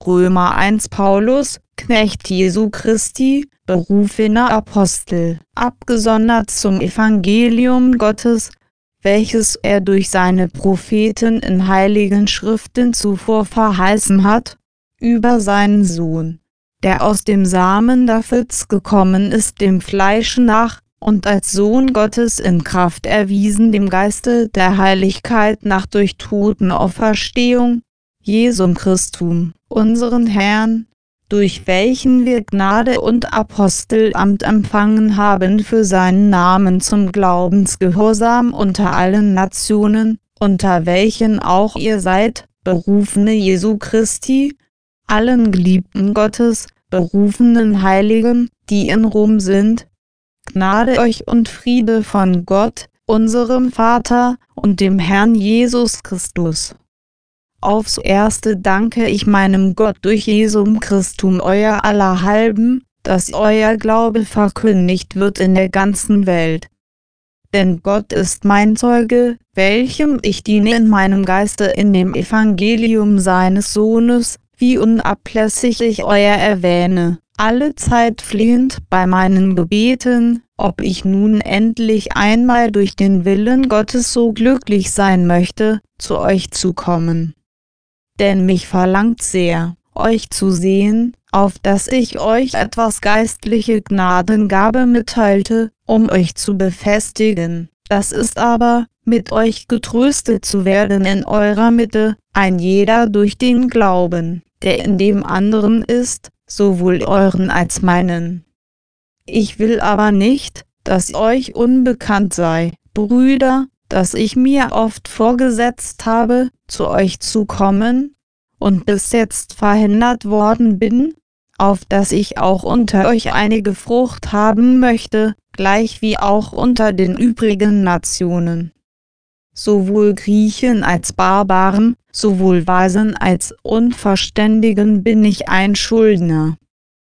Römer 1 Paulus, Knecht Jesu Christi, berufener Apostel, abgesondert zum Evangelium Gottes, welches er durch seine Propheten in heiligen Schriften zuvor verheißen hat, über seinen Sohn, der aus dem Samen Davids gekommen ist dem Fleische nach, und als Sohn Gottes in Kraft erwiesen dem Geiste der Heiligkeit nach durch Totenauferstehung, Jesum Christum, unseren Herrn, durch welchen wir Gnade und Apostelamt empfangen haben für seinen Namen zum Glaubensgehorsam unter allen Nationen, unter welchen auch ihr seid, Berufene Jesu Christi, allen Geliebten Gottes, berufenen Heiligen, die in Rom sind. Gnade euch und Friede von Gott, unserem Vater, und dem Herrn Jesus Christus. Aufs Erste danke ich meinem Gott durch Jesum Christum euer aller halben, dass euer Glaube verkündigt wird in der ganzen Welt. Denn Gott ist mein Zeuge, welchem ich diene in meinem Geiste in dem Evangelium seines Sohnes, wie unablässig ich euer erwähne, alle Zeit flehend bei meinen Gebeten, ob ich nun endlich einmal durch den Willen Gottes so glücklich sein möchte, zu euch zu kommen. Denn mich verlangt sehr, euch zu sehen, auf dass ich euch etwas geistliche Gnadengabe mitteilte, um euch zu befestigen. Das ist aber, mit euch getröstet zu werden in eurer Mitte, ein jeder durch den Glauben, der in dem anderen ist, sowohl euren als meinen. Ich will aber nicht, dass euch unbekannt sei, Brüder, dass ich mir oft vorgesetzt habe, zu euch zu kommen, und bis jetzt verhindert worden bin, auf dass ich auch unter euch einige Frucht haben möchte, gleich wie auch unter den übrigen Nationen. Sowohl Griechen als Barbaren, sowohl Weisen als Unverständigen bin ich ein Schuldner.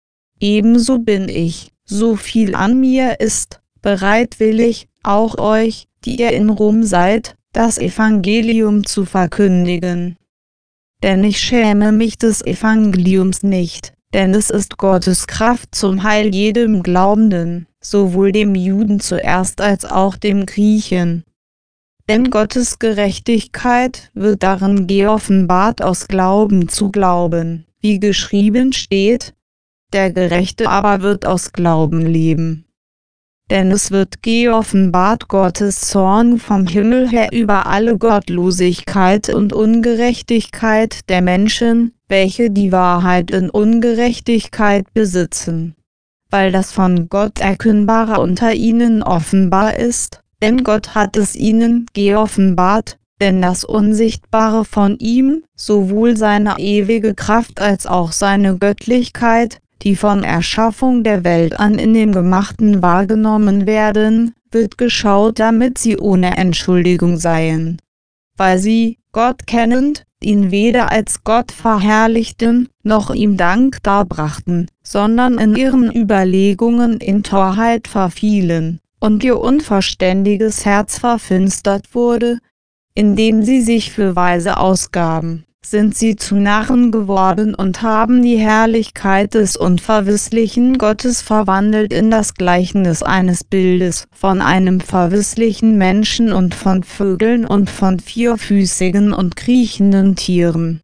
Ebenso bin ich, so viel an mir ist, bereitwillig, auch euch, die ihr in Rom seid, das Evangelium zu verkündigen. Denn ich schäme mich des Evangeliums nicht, denn es ist Gottes Kraft zum Heil jedem Glaubenden, sowohl dem Juden zuerst als auch dem Griechen. Denn Gottes Gerechtigkeit wird darin geoffenbart aus Glauben zu Glauben, wie geschrieben steht, der Gerechte aber wird aus Glauben leben. Denn es wird geoffenbart Gottes Zorn vom Himmel her über alle Gottlosigkeit und Ungerechtigkeit der Menschen, welche die Wahrheit in Ungerechtigkeit besitzen. Weil das von Gott Erkennbare unter ihnen offenbar ist, denn Gott hat es ihnen geoffenbart, denn das Unsichtbare von ihm, sowohl seine ewige Kraft als auch seine Göttlichkeit, die von Erschaffung der Welt an in dem Gemachten wahrgenommen werden, wird geschaut, damit sie ohne Entschuldigung seien. Weil sie, Gott kennend, ihn weder als Gott verherrlichten, noch ihm Dank darbrachten, sondern in ihren Überlegungen in Torheit verfielen, und ihr unverständiges Herz verfinstert wurde, indem sie sich für Weise ausgaben, sind sie zu Narren geworden und haben die Herrlichkeit des unverwisslichen Gottes verwandelt in das Gleichnis eines Bildes von einem verwisslichen Menschen und von Vögeln und von vierfüßigen und kriechenden Tieren.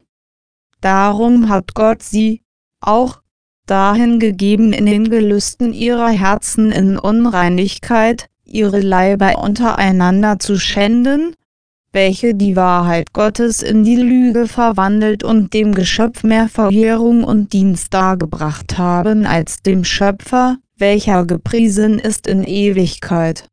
Darum hat Gott sie auch dahin gegeben in den Gelüsten ihrer Herzen in Unreinigkeit, ihre Leiber untereinander zu schänden, welche die Wahrheit Gottes in die Lüge verwandelt und dem Geschöpf mehr Verehrung und Dienst dargebracht haben als dem Schöpfer, welcher gepriesen ist in Ewigkeit.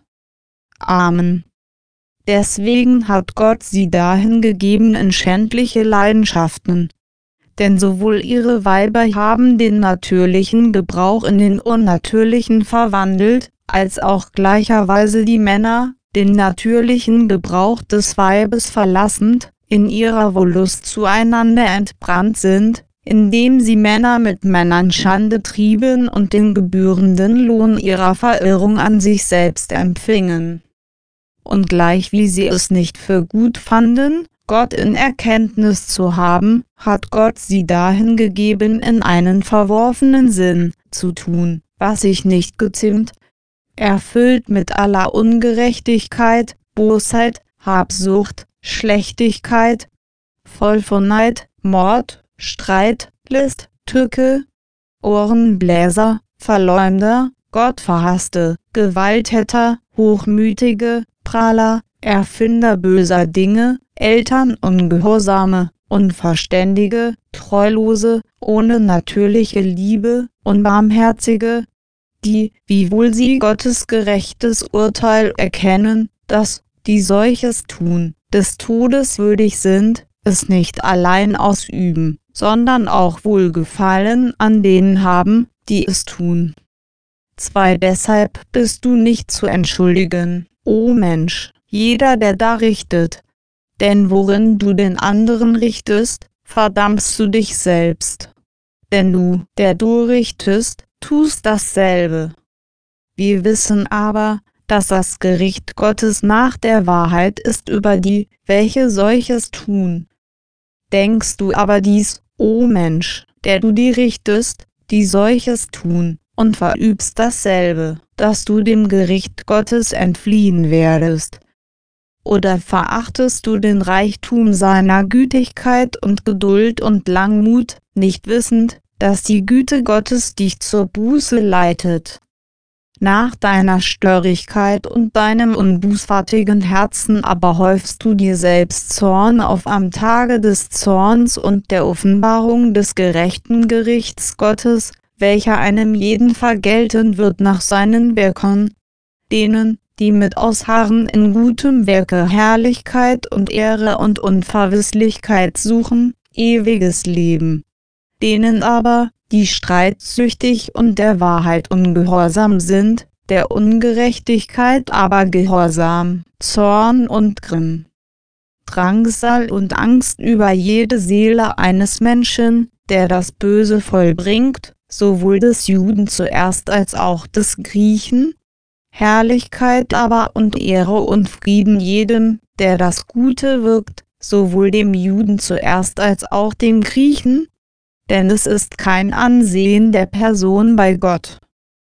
Amen. Deswegen hat Gott sie dahin gegeben in schändliche Leidenschaften. Denn sowohl ihre Weiber haben den natürlichen Gebrauch in den unnatürlichen verwandelt, als auch gleicherweise die Männer, den natürlichen Gebrauch des Weibes verlassend, in ihrer Wollust zueinander entbrannt sind, indem sie Männer mit Männern Schande trieben und den gebührenden Lohn ihrer Verirrung an sich selbst empfingen. Und gleichwie sie es nicht für gut fanden, Gott in Erkenntnis zu haben, hat Gott sie dahin gegeben, in einen verworfenen Sinn zu tun, was sich nicht geziemt, erfüllt mit aller Ungerechtigkeit, Bosheit, Habsucht, Schlechtigkeit, voll von Neid, Mord, Streit, List, Tücke, Ohrenbläser, Verleumder, Gottverhasste, Gewalttäter, Hochmütige, Prahler, Erfinder böser Dinge, Eltern Ungehorsame, Unverständige, Treulose, ohne natürliche Liebe, Unbarmherzige, die, wiewohl sie Gottes gerechtes Urteil erkennen, dass, die solches tun, des Todes würdig sind, es nicht allein ausüben, sondern auch Wohlgefallen an denen haben, die es tun. 2. Deshalb bist du nicht zu entschuldigen, o Mensch, jeder der da richtet. Denn worin du den anderen richtest, verdammst du dich selbst. Denn du, der du richtest, tust dasselbe. Wir wissen aber, dass das Gericht Gottes nach der Wahrheit ist über die, welche solches tun. Denkst du aber dies, o Mensch, der du die richtest, die solches tun, und verübst dasselbe, dass du dem Gericht Gottes entfliehen werdest? Oder verachtest du den Reichtum seiner Gütigkeit und Geduld und Langmut, nicht wissend, dass die Güte Gottes dich zur Buße leitet? Nach deiner Störrigkeit und deinem unbußfertigen Herzen aber häufst du dir selbst Zorn auf am Tage des Zorns und der Offenbarung des gerechten Gerichts Gottes, welcher einem jeden vergelten wird nach seinen Werken, denen, die mit Ausharren in gutem Werke Herrlichkeit und Ehre und Unverwisslichkeit suchen, ewiges Leben. Denen aber, die streitsüchtig und der Wahrheit ungehorsam sind, der Ungerechtigkeit aber gehorsam, Zorn und Grimm, Drangsal und Angst über jede Seele eines Menschen, der das Böse vollbringt, sowohl des Juden zuerst als auch des Griechen, Herrlichkeit aber und Ehre und Frieden jedem, der das Gute wirkt, sowohl dem Juden zuerst als auch dem Griechen, denn es ist kein Ansehen der Person bei Gott.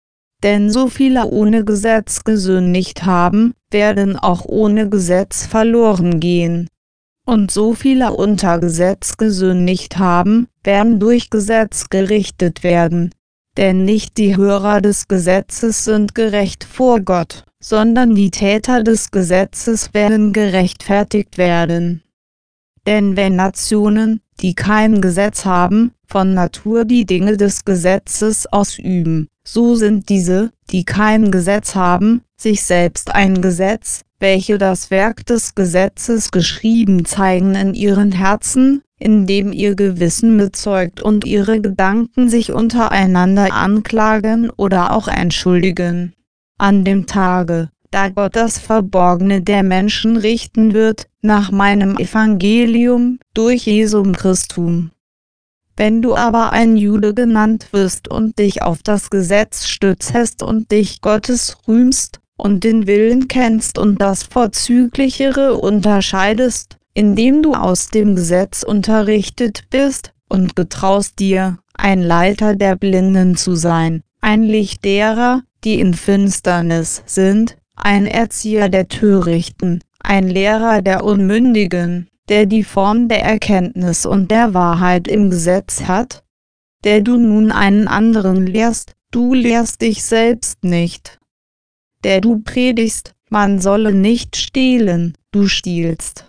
Denn so viele ohne Gesetz gesündigt haben, werden auch ohne Gesetz verloren gehen. Und so viele unter Gesetz gesündigt haben, werden durch Gesetz gerichtet werden. Denn nicht die Hörer des Gesetzes sind gerecht vor Gott, sondern die Täter des Gesetzes werden gerechtfertigt werden. Denn wenn Nationen, die kein Gesetz haben, von Natur die Dinge des Gesetzes ausüben, so sind diese, die kein Gesetz haben, sich selbst ein Gesetz, welche das Werk des Gesetzes geschrieben zeigen in ihren Herzen, indem ihr Gewissen bezeugt und ihre Gedanken sich untereinander anklagen oder auch entschuldigen. An dem Tage, da Gott das Verborgene der Menschen richten wird, nach meinem Evangelium, durch Jesum Christum. Wenn du aber ein Jude genannt wirst und dich auf das Gesetz stützest und dich Gottes rühmst und den Willen kennst und das Vorzüglichere unterscheidest, indem du aus dem Gesetz unterrichtet bist, und getraust dir, ein Leiter der Blinden zu sein, ein Licht derer, die in Finsternis sind, ein Erzieher der Törichten, ein Lehrer der Unmündigen, der die Form der Erkenntnis und der Wahrheit im Gesetz hat, der du nun einen anderen lehrst, du lehrst dich selbst nicht. Der du predigst, man solle nicht stehlen, du stiehlst.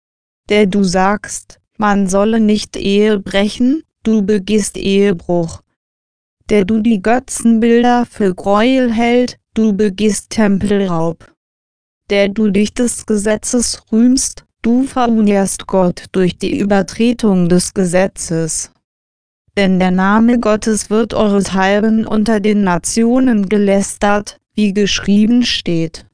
Der du sagst, man solle nicht Ehe brechen, du begehst Ehebruch. Der du die Götzenbilder für Gräuel hält, du begehst Tempelraub. Der du dich des Gesetzes rühmst, du verehrst Gott durch die Übertretung des Gesetzes. Denn der Name Gottes wird eurethalben unter den Nationen gelästert, wie geschrieben steht.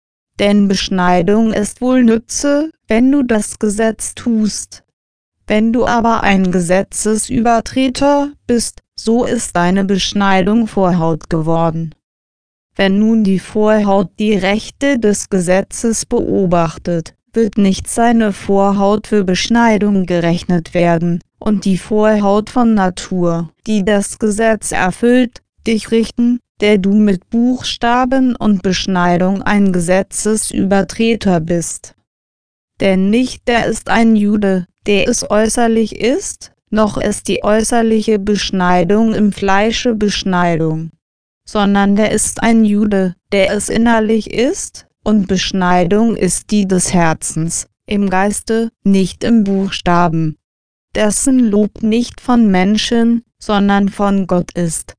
Denn Beschneidung ist wohl nütze, wenn du das Gesetz tust. Wenn du aber ein Gesetzesübertreter bist, so ist deine Beschneidung Vorhaut geworden. Wenn nun die Vorhaut die Rechte des Gesetzes beobachtet, wird nicht seine Vorhaut für Beschneidung gerechnet werden, und die Vorhaut von Natur, die das Gesetz erfüllt, dich richten, der du mit Buchstaben und Beschneidung ein Gesetzesübertreter bist. Denn nicht der ist ein Jude, der es äußerlich ist, noch ist die äußerliche Beschneidung im Fleische Beschneidung, sondern der ist ein Jude, der es innerlich ist, und Beschneidung ist die des Herzens, im Geiste, nicht im Buchstaben, dessen Lob nicht von Menschen, sondern von Gott ist.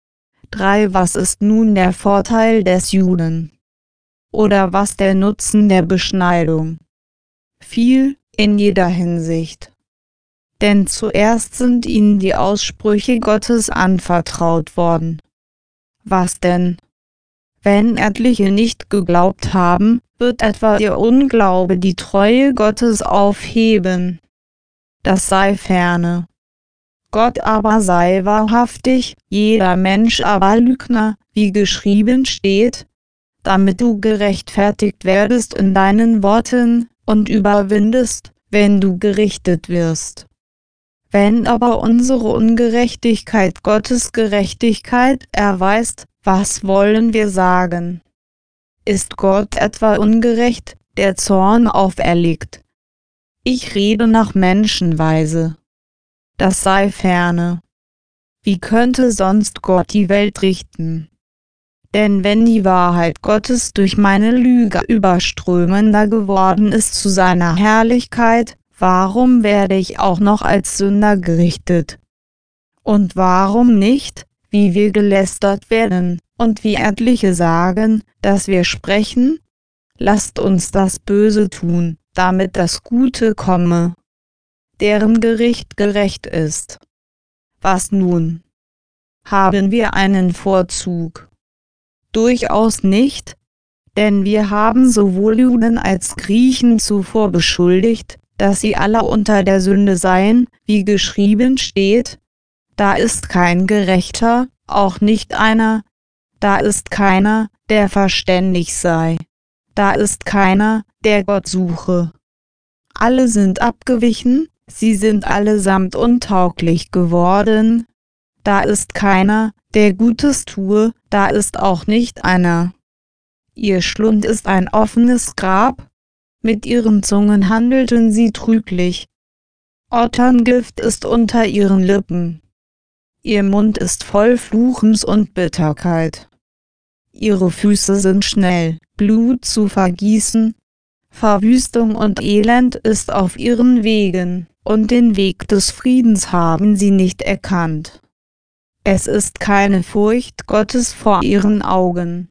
3. Was ist nun der Vorteil des Juden? Oder was der Nutzen der Beschneidung? Viel, in jeder Hinsicht. Denn zuerst sind ihnen die Aussprüche Gottes anvertraut worden. Was denn? Wenn etliche nicht geglaubt haben, wird etwa ihr Unglaube die Treue Gottes aufheben. Das sei ferne. Gott aber sei wahrhaftig, jeder Mensch aber Lügner, wie geschrieben steht, damit du gerechtfertigt werdest in deinen Worten, und überwindest, wenn du gerichtet wirst. Wenn aber unsere Ungerechtigkeit Gottes Gerechtigkeit erweist, was wollen wir sagen? Ist Gott etwa ungerecht, der Zorn auferlegt? Ich rede nach Menschenweise. Das sei ferne. Wie könnte sonst Gott die Welt richten? Denn wenn die Wahrheit Gottes durch meine Lüge überströmender geworden ist zu seiner Herrlichkeit, warum werde ich auch noch als Sünder gerichtet? Und warum nicht, wie wir gelästert werden, und wie etliche sagen, dass wir sprechen? Lasst uns das Böse tun, damit das Gute komme, deren Gericht gerecht ist. Was nun? Haben wir einen Vorzug? Durchaus nicht, denn wir haben sowohl Juden als Griechen zuvor beschuldigt, dass sie alle unter der Sünde seien, wie geschrieben steht, da ist kein Gerechter, auch nicht einer, da ist keiner, der verständig sei, da ist keiner, der Gott suche. Alle sind abgewichen, sie sind allesamt untauglich geworden, da ist keiner, der Gutes tue, da ist auch nicht einer. Ihr Schlund ist ein offenes Grab, mit ihren Zungen handelten sie trüglich. Otterngift ist unter ihren Lippen. Ihr Mund ist voll Fluchens und Bitterkeit. Ihre Füße sind schnell, Blut zu vergießen. Verwüstung und Elend ist auf ihren Wegen, und den Weg des Friedens haben sie nicht erkannt. Es ist keine Furcht Gottes vor ihren Augen.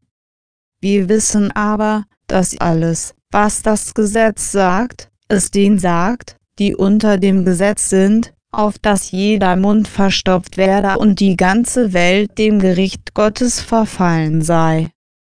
Wir wissen aber, dass alles, was das Gesetz sagt, es denen sagt, die unter dem Gesetz sind, auf dass jeder Mund verstopft werde und die ganze Welt dem Gericht Gottes verfallen sei.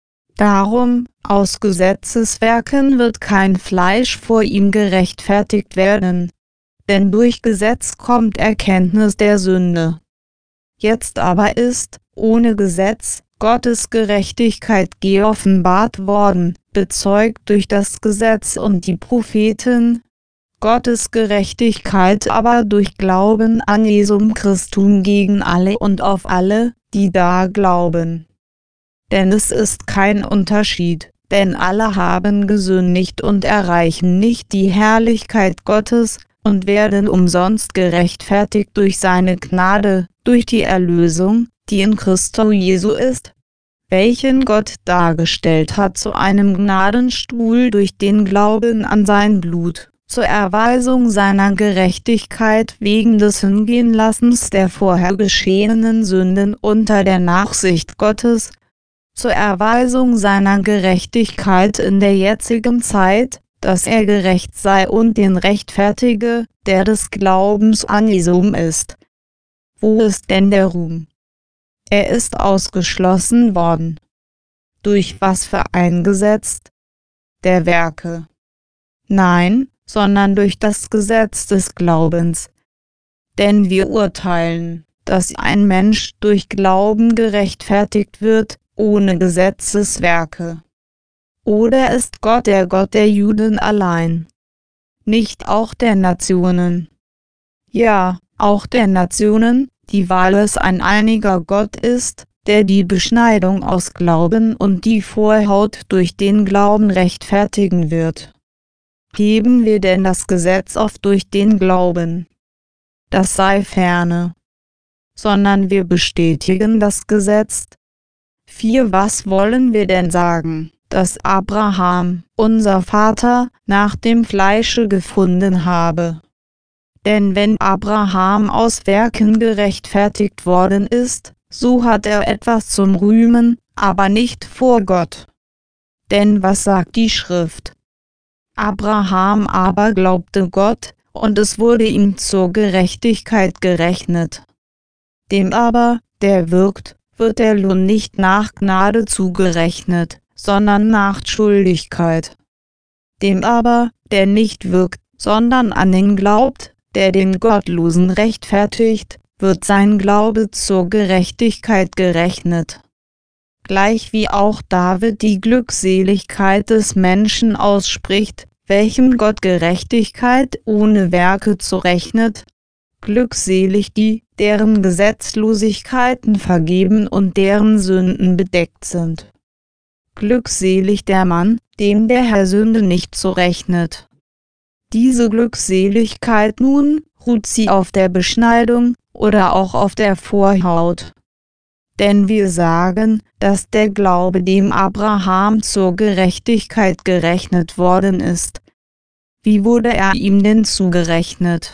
Darum, aus Gesetzeswerken wird kein Fleisch vor ihm gerechtfertigt werden, denn durch Gesetz kommt Erkenntnis der Sünde. Jetzt aber ist, ohne Gesetz, Gottes Gerechtigkeit geoffenbart worden, bezeugt durch das Gesetz und die Propheten, Gottes Gerechtigkeit aber durch Glauben an Jesum Christum gegen alle und auf alle, die da glauben. Denn es ist kein Unterschied, denn alle haben gesündigt und erreichen nicht die Herrlichkeit Gottes, und werden umsonst gerechtfertigt durch seine Gnade, durch die Erlösung, die in Christo Jesu ist, welchen Gott dargestellt hat zu einem Gnadenstuhl durch den Glauben an sein Blut, zur Erweisung seiner Gerechtigkeit wegen des Hingehenlassens der vorher geschehenen Sünden unter der Nachsicht Gottes, zur Erweisung seiner Gerechtigkeit in der jetzigen Zeit, dass er gerecht sei und den rechtfertige, der des Glaubens an Jesum ist. Wo ist denn der Ruhm? Er ist ausgeschlossen worden. Durch was für ein Gesetz? Der Werke. Nein, sondern durch das Gesetz des Glaubens. Denn wir urteilen, dass ein Mensch durch Glauben gerechtfertigt wird, ohne Gesetzeswerke. Oder ist Gott der Juden allein? Nicht auch der Nationen? Ja, auch der Nationen, weil es ein einiger Gott ist, der die Beschneidung aus Glauben und die Vorhaut durch den Glauben rechtfertigen wird. Heben wir denn das Gesetz auf durch den Glauben? Das sei ferne. Sondern wir bestätigen das Gesetz. 4. Was wollen wir denn sagen, dass Abraham, unser Vater, nach dem Fleische gefunden habe? Denn wenn Abraham aus Werken gerechtfertigt worden ist, so hat er etwas zum Rühmen, aber nicht vor Gott. Denn was sagt die Schrift? Abraham aber glaubte Gott, und es wurde ihm zur Gerechtigkeit gerechnet. Dem aber, der wirkt, wird der Lohn nicht nach Gnade zugerechnet, sondern nach Schuldigkeit. Dem aber, der nicht wirkt, sondern an den glaubt, der den Gottlosen rechtfertigt, wird sein Glaube zur Gerechtigkeit gerechnet. Gleich wie auch David die Glückseligkeit des Menschen ausspricht, welchem Gott Gerechtigkeit ohne Werke zurechnet. Glückselig die, deren Gesetzlosigkeiten vergeben und deren Sünden bedeckt sind. Glückselig der Mann, dem der Herr Sünde nicht zurechnet. Diese Glückseligkeit nun, ruht sie auf der Beschneidung oder auch auf der Vorhaut? Denn wir sagen, dass der Glaube dem Abraham zur Gerechtigkeit gerechnet worden ist. Wie wurde er ihm denn zugerechnet?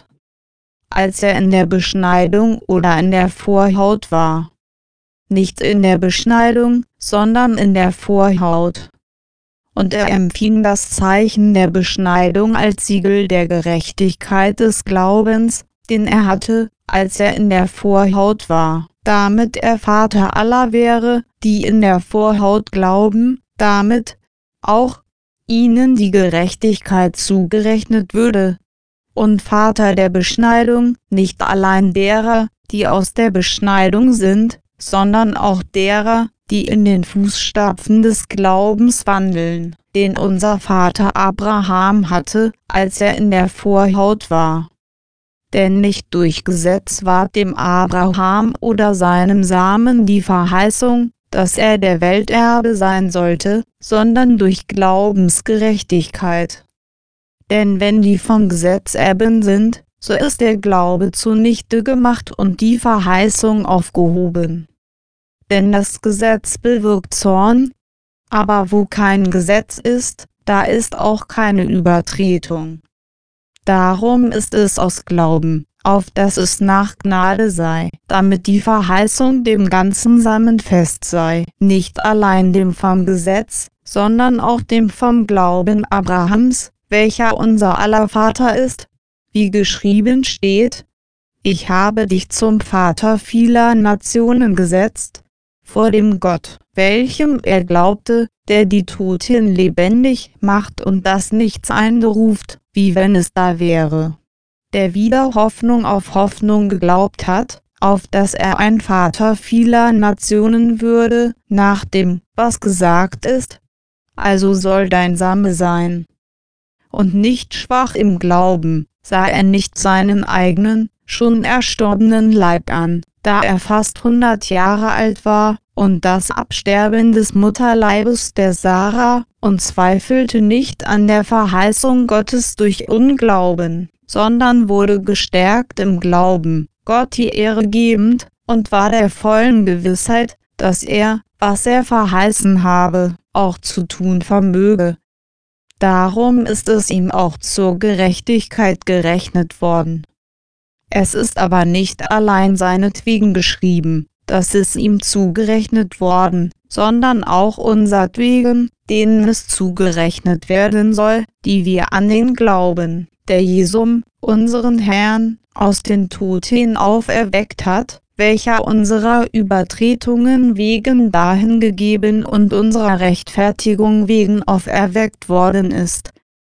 Als er in der Beschneidung oder in der Vorhaut war? Nicht in der Beschneidung, sondern in der Vorhaut. Und er empfing das Zeichen der Beschneidung als Siegel der Gerechtigkeit des Glaubens, den er hatte, als er in der Vorhaut war, damit er Vater aller wäre, die in der Vorhaut glauben, damit auch ihnen die Gerechtigkeit zugerechnet würde. Und Vater der Beschneidung, nicht allein derer, die aus der Beschneidung sind, sondern auch derer, die in den Fußstapfen des Glaubens wandeln, den unser Vater Abraham hatte, als er in der Vorhaut war. Denn nicht durch Gesetz ward dem Abraham oder seinem Samen die Verheißung, dass er der Welterbe sein sollte, sondern durch Glaubensgerechtigkeit. Denn wenn die vom Gesetz erben sind, so ist der Glaube zunichte gemacht und die Verheißung aufgehoben. Denn das Gesetz bewirkt Zorn, aber wo kein Gesetz ist, da ist auch keine Übertretung. Darum ist es aus Glauben, auf dass es nach Gnade sei, damit die Verheißung dem ganzen Samen fest sei, nicht allein dem vom Gesetz, sondern auch dem vom Glauben Abrahams, welcher unser aller Vater ist, wie geschrieben steht: Ich habe dich zum Vater vieler Nationen gesetzt, vor dem Gott, welchem er glaubte, der die Toten lebendig macht und das Nichts einberuft, wie wenn es da wäre. Der wieder Hoffnung auf Hoffnung geglaubt hat, auf dass er ein Vater vieler Nationen würde, nach dem, was gesagt ist: Also soll dein Same sein. Und nicht schwach im Glauben, sah er nicht seinen eigenen, schon erstorbenen Leib an, da er fast 100 Jahre alt war, und das Absterben des Mutterleibes der Sarah, und zweifelte nicht an der Verheißung Gottes durch Unglauben, sondern wurde gestärkt im Glauben, Gott die Ehre gebend, und war der vollen Gewissheit, dass er, was er verheißen habe, auch zu tun vermöge. Darum ist es ihm auch zur Gerechtigkeit gerechnet worden. Es ist aber nicht allein seinetwegen geschrieben, dass es ihm zugerechnet worden, sondern auch unsertwegen, denen es zugerechnet werden soll, die wir an den glauben, der Jesum, unseren Herrn, aus den Toten auferweckt hat, welcher unserer Übertretungen wegen dahingegeben und unserer Rechtfertigung wegen auferweckt worden ist.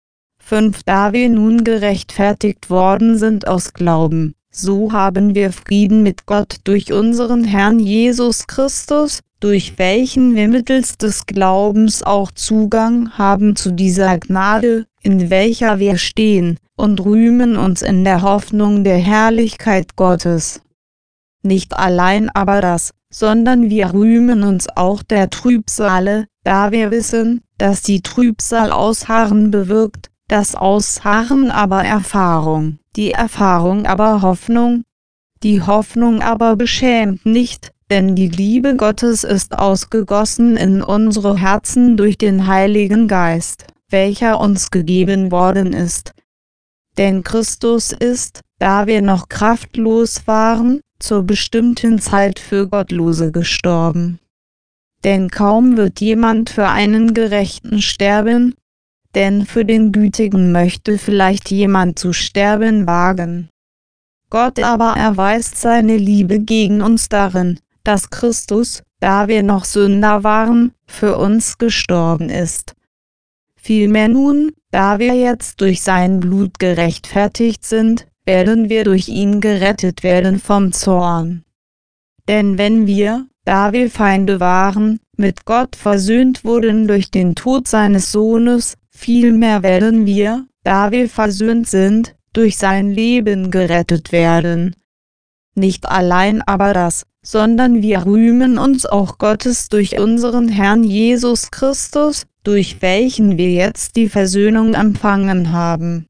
5. Da wir nun gerechtfertigt worden sind aus Glauben, so haben wir Frieden mit Gott durch unseren Herrn Jesus Christus, durch welchen wir mittels des Glaubens auch Zugang haben zu dieser Gnade, in welcher wir stehen, und rühmen uns in der Hoffnung der Herrlichkeit Gottes. Nicht allein aber das, sondern wir rühmen uns auch der Trübsale, da wir wissen, dass die Trübsal Ausharren bewirkt, das Ausharren aber Erfahrung, die Erfahrung aber Hoffnung, die Hoffnung aber beschämt nicht, denn die Liebe Gottes ist ausgegossen in unsere Herzen durch den Heiligen Geist, welcher uns gegeben worden ist. Denn Christus ist, da wir noch kraftlos waren, zur bestimmten Zeit für Gottlose gestorben. Denn kaum wird jemand für einen Gerechten sterben, denn für den Gütigen möchte vielleicht jemand zu sterben wagen. Gott aber erweist seine Liebe gegen uns darin, dass Christus, da wir noch Sünder waren, für uns gestorben ist. Vielmehr nun, da wir jetzt durch sein Blut gerechtfertigt sind, werden wir durch ihn gerettet werden vom Zorn. Denn wenn wir, da wir Feinde waren, mit Gott versöhnt wurden durch den Tod seines Sohnes, vielmehr werden wir, da wir versöhnt sind, durch sein Leben gerettet werden. Nicht allein aber das, sondern wir rühmen uns auch Gottes durch unseren Herrn Jesus Christus, durch welchen wir jetzt die Versöhnung empfangen haben.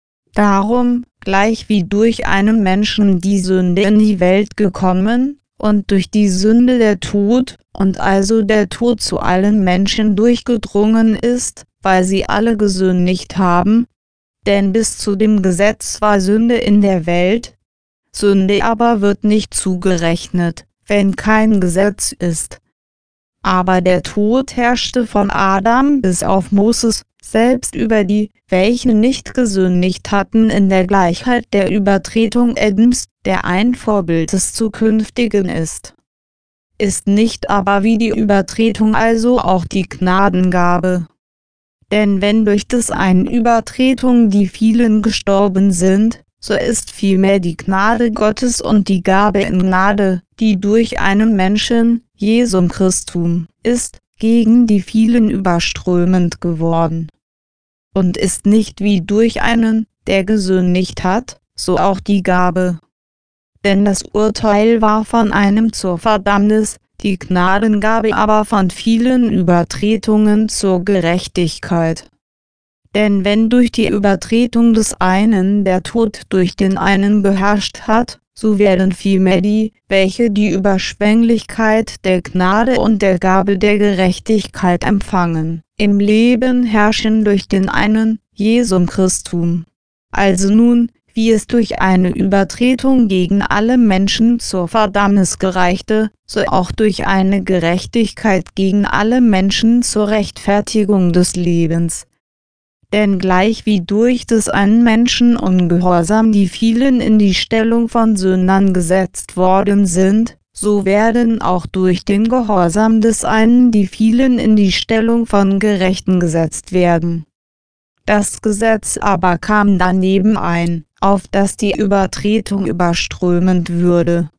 Darum, gleich wie durch einen Menschen die Sünde in die Welt gekommen, und durch die Sünde der Tod, und also der Tod zu allen Menschen durchgedrungen ist, weil sie alle gesündigt haben, denn bis zu dem Gesetz war Sünde in der Welt, Sünde aber wird nicht zugerechnet, wenn kein Gesetz ist. Aber der Tod herrschte von Adam bis auf Moses, selbst über die, welche nicht gesündigt hatten in der Gleichheit der Übertretung Adams, der ein Vorbild des Zukünftigen ist. Ist nicht aber wie die Übertretung also auch die Gnadengabe. Denn wenn durch des einen Übertretung die vielen gestorben sind, so ist vielmehr die Gnade Gottes und die Gabe in Gnade, die durch einen Menschen, Jesum Christum, ist, gegen die vielen überströmend geworden. Und ist nicht wie durch einen, der gesündigt hat, so auch die Gabe. Denn das Urteil war von einem zur Verdammnis, die Gnadengabe aber von vielen Übertretungen zur Gerechtigkeit. Denn wenn durch die Übertretung des einen der Tod durch den einen geherrscht hat, so werden vielmehr die, welche die Überschwänglichkeit der Gnade und der Gabe der Gerechtigkeit empfangen, im Leben herrschen durch den einen, Jesum Christum. Also nun, wie es durch eine Übertretung gegen alle Menschen zur Verdammnis gereichte, so auch durch eine Gerechtigkeit gegen alle Menschen zur Rechtfertigung des Lebens. Denn gleich wie durch des einen Menschen Ungehorsam die vielen in die Stellung von Sündern gesetzt worden sind, so werden auch durch den Gehorsam des einen die vielen in die Stellung von Gerechten gesetzt werden. Das Gesetz aber kam daneben ein, auf dass die Übertretung überströmend würde.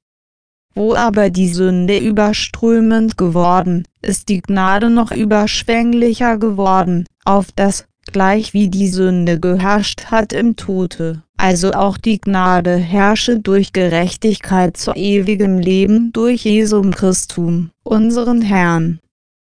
Wo aber die Sünde überströmend geworden, ist die Gnade noch überschwänglicher geworden, auf dass, gleich wie die Sünde geherrscht hat im Tode, also auch die Gnade herrsche durch Gerechtigkeit zu ewigem Leben durch Jesum Christum, unseren Herrn.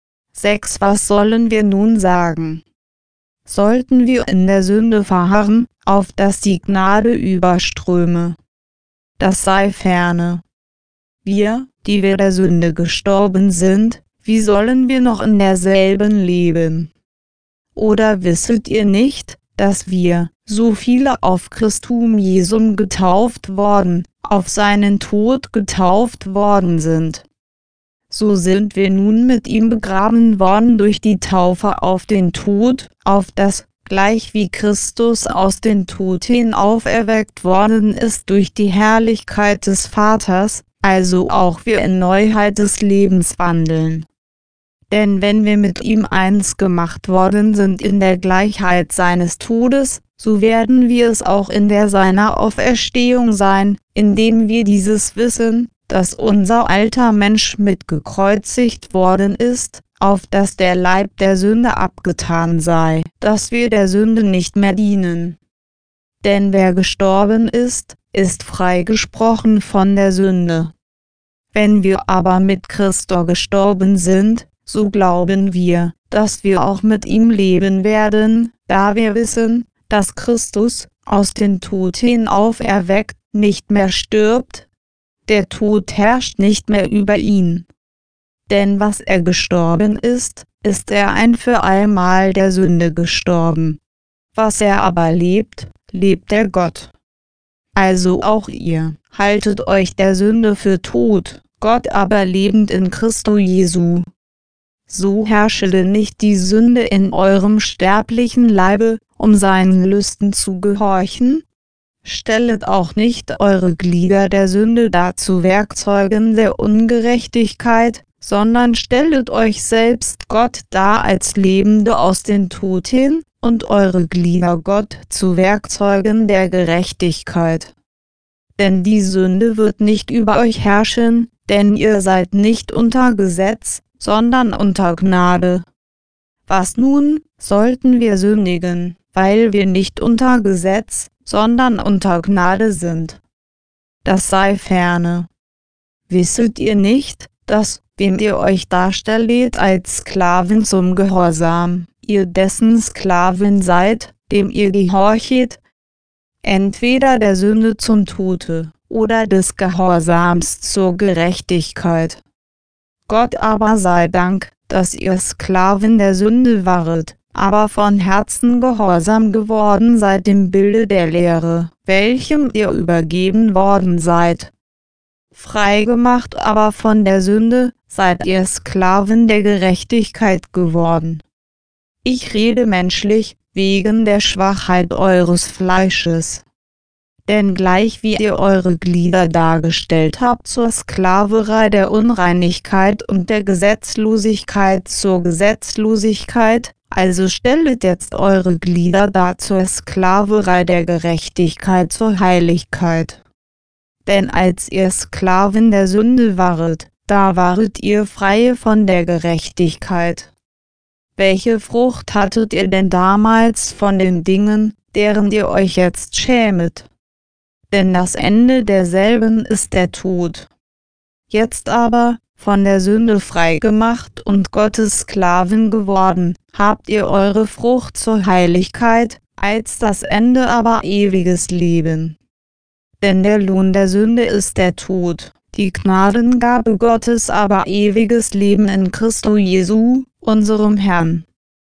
6. Was sollen wir nun sagen? Sollten wir in der Sünde verharren, auf dass die Gnade überströme? Das sei ferne. Wir, die wir der Sünde gestorben sind, wie sollen wir noch in derselben leben? Oder wisset ihr nicht, dass wir, so viele auf Christum Jesum getauft worden, auf seinen Tod getauft worden sind? So sind wir nun mit ihm begraben worden durch die Taufe auf den Tod, auf dass, gleich wie Christus aus den Toten auferweckt worden ist durch die Herrlichkeit des Vaters, also auch wir in Neuheit des Lebens wandeln. Denn wenn wir mit ihm eins gemacht worden sind in der Gleichheit seines Todes, so werden wir es auch in der seiner Auferstehung sein, indem wir dieses wissen, dass unser alter Mensch mitgekreuzigt worden ist, auf dass der Leib der Sünde abgetan sei, dass wir der Sünde nicht mehr dienen. Denn wer gestorben ist, ist freigesprochen von der Sünde. Wenn wir aber mit Christo gestorben sind, so glauben wir, dass wir auch mit ihm leben werden, da wir wissen, dass Christus, aus den Toten auferweckt, nicht mehr stirbt, der Tod herrscht nicht mehr über ihn. Denn was er gestorben ist, ist er ein für allemal der Sünde gestorben. Was er aber lebt, lebt der Gott. Also auch ihr, haltet euch der Sünde für tot, Gott aber lebend in Christo Jesu. So herrsche denn nicht die Sünde in eurem sterblichen Leibe, um seinen Lüsten zu gehorchen? Stellet auch nicht eure Glieder der Sünde dar zu Werkzeugen der Ungerechtigkeit, sondern stellet euch selbst Gott dar als Lebende aus den Toten, und eure Glieder Gott zu Werkzeugen der Gerechtigkeit. Denn die Sünde wird nicht über euch herrschen, denn ihr seid nicht unter Gesetz, sondern unter Gnade. Was nun, sollten wir sündigen, weil wir nicht unter Gesetz, sondern unter Gnade sind? Das sei ferne. Wisset ihr nicht, dass, wem ihr euch darstellet als Sklaven zum Gehorsam, ihr dessen Sklaven seid, dem ihr gehorchet, entweder der Sünde zum Tode, oder des Gehorsams zur Gerechtigkeit? Gott aber sei Dank, dass ihr Sklaven der Sünde waret, aber von Herzen gehorsam geworden seid dem Bilde der Lehre, welchem ihr übergeben worden seid. Freigemacht aber von der Sünde, seid ihr Sklaven der Gerechtigkeit geworden. Ich rede menschlich, wegen der Schwachheit eures Fleisches. Denn gleich wie ihr eure Glieder dargestellt habt zur Sklaverei der Unreinigkeit und der Gesetzlosigkeit zur Gesetzlosigkeit, also stellet jetzt eure Glieder dar zur Sklaverei der Gerechtigkeit zur Heiligkeit. Denn als ihr Sklaven der Sünde waret, da waret ihr freie von der Gerechtigkeit. Welche Frucht hattet ihr denn damals von den Dingen, deren ihr euch jetzt schämet? Denn das Ende derselben ist der Tod. Jetzt aber, von der Sünde freigemacht und Gottes Sklaven geworden, habt ihr eure Frucht zur Heiligkeit, als das Ende aber ewiges Leben. Denn der Lohn der Sünde ist der Tod, die Gnadengabe Gottes aber ewiges Leben in Christo Jesu, unserem Herrn.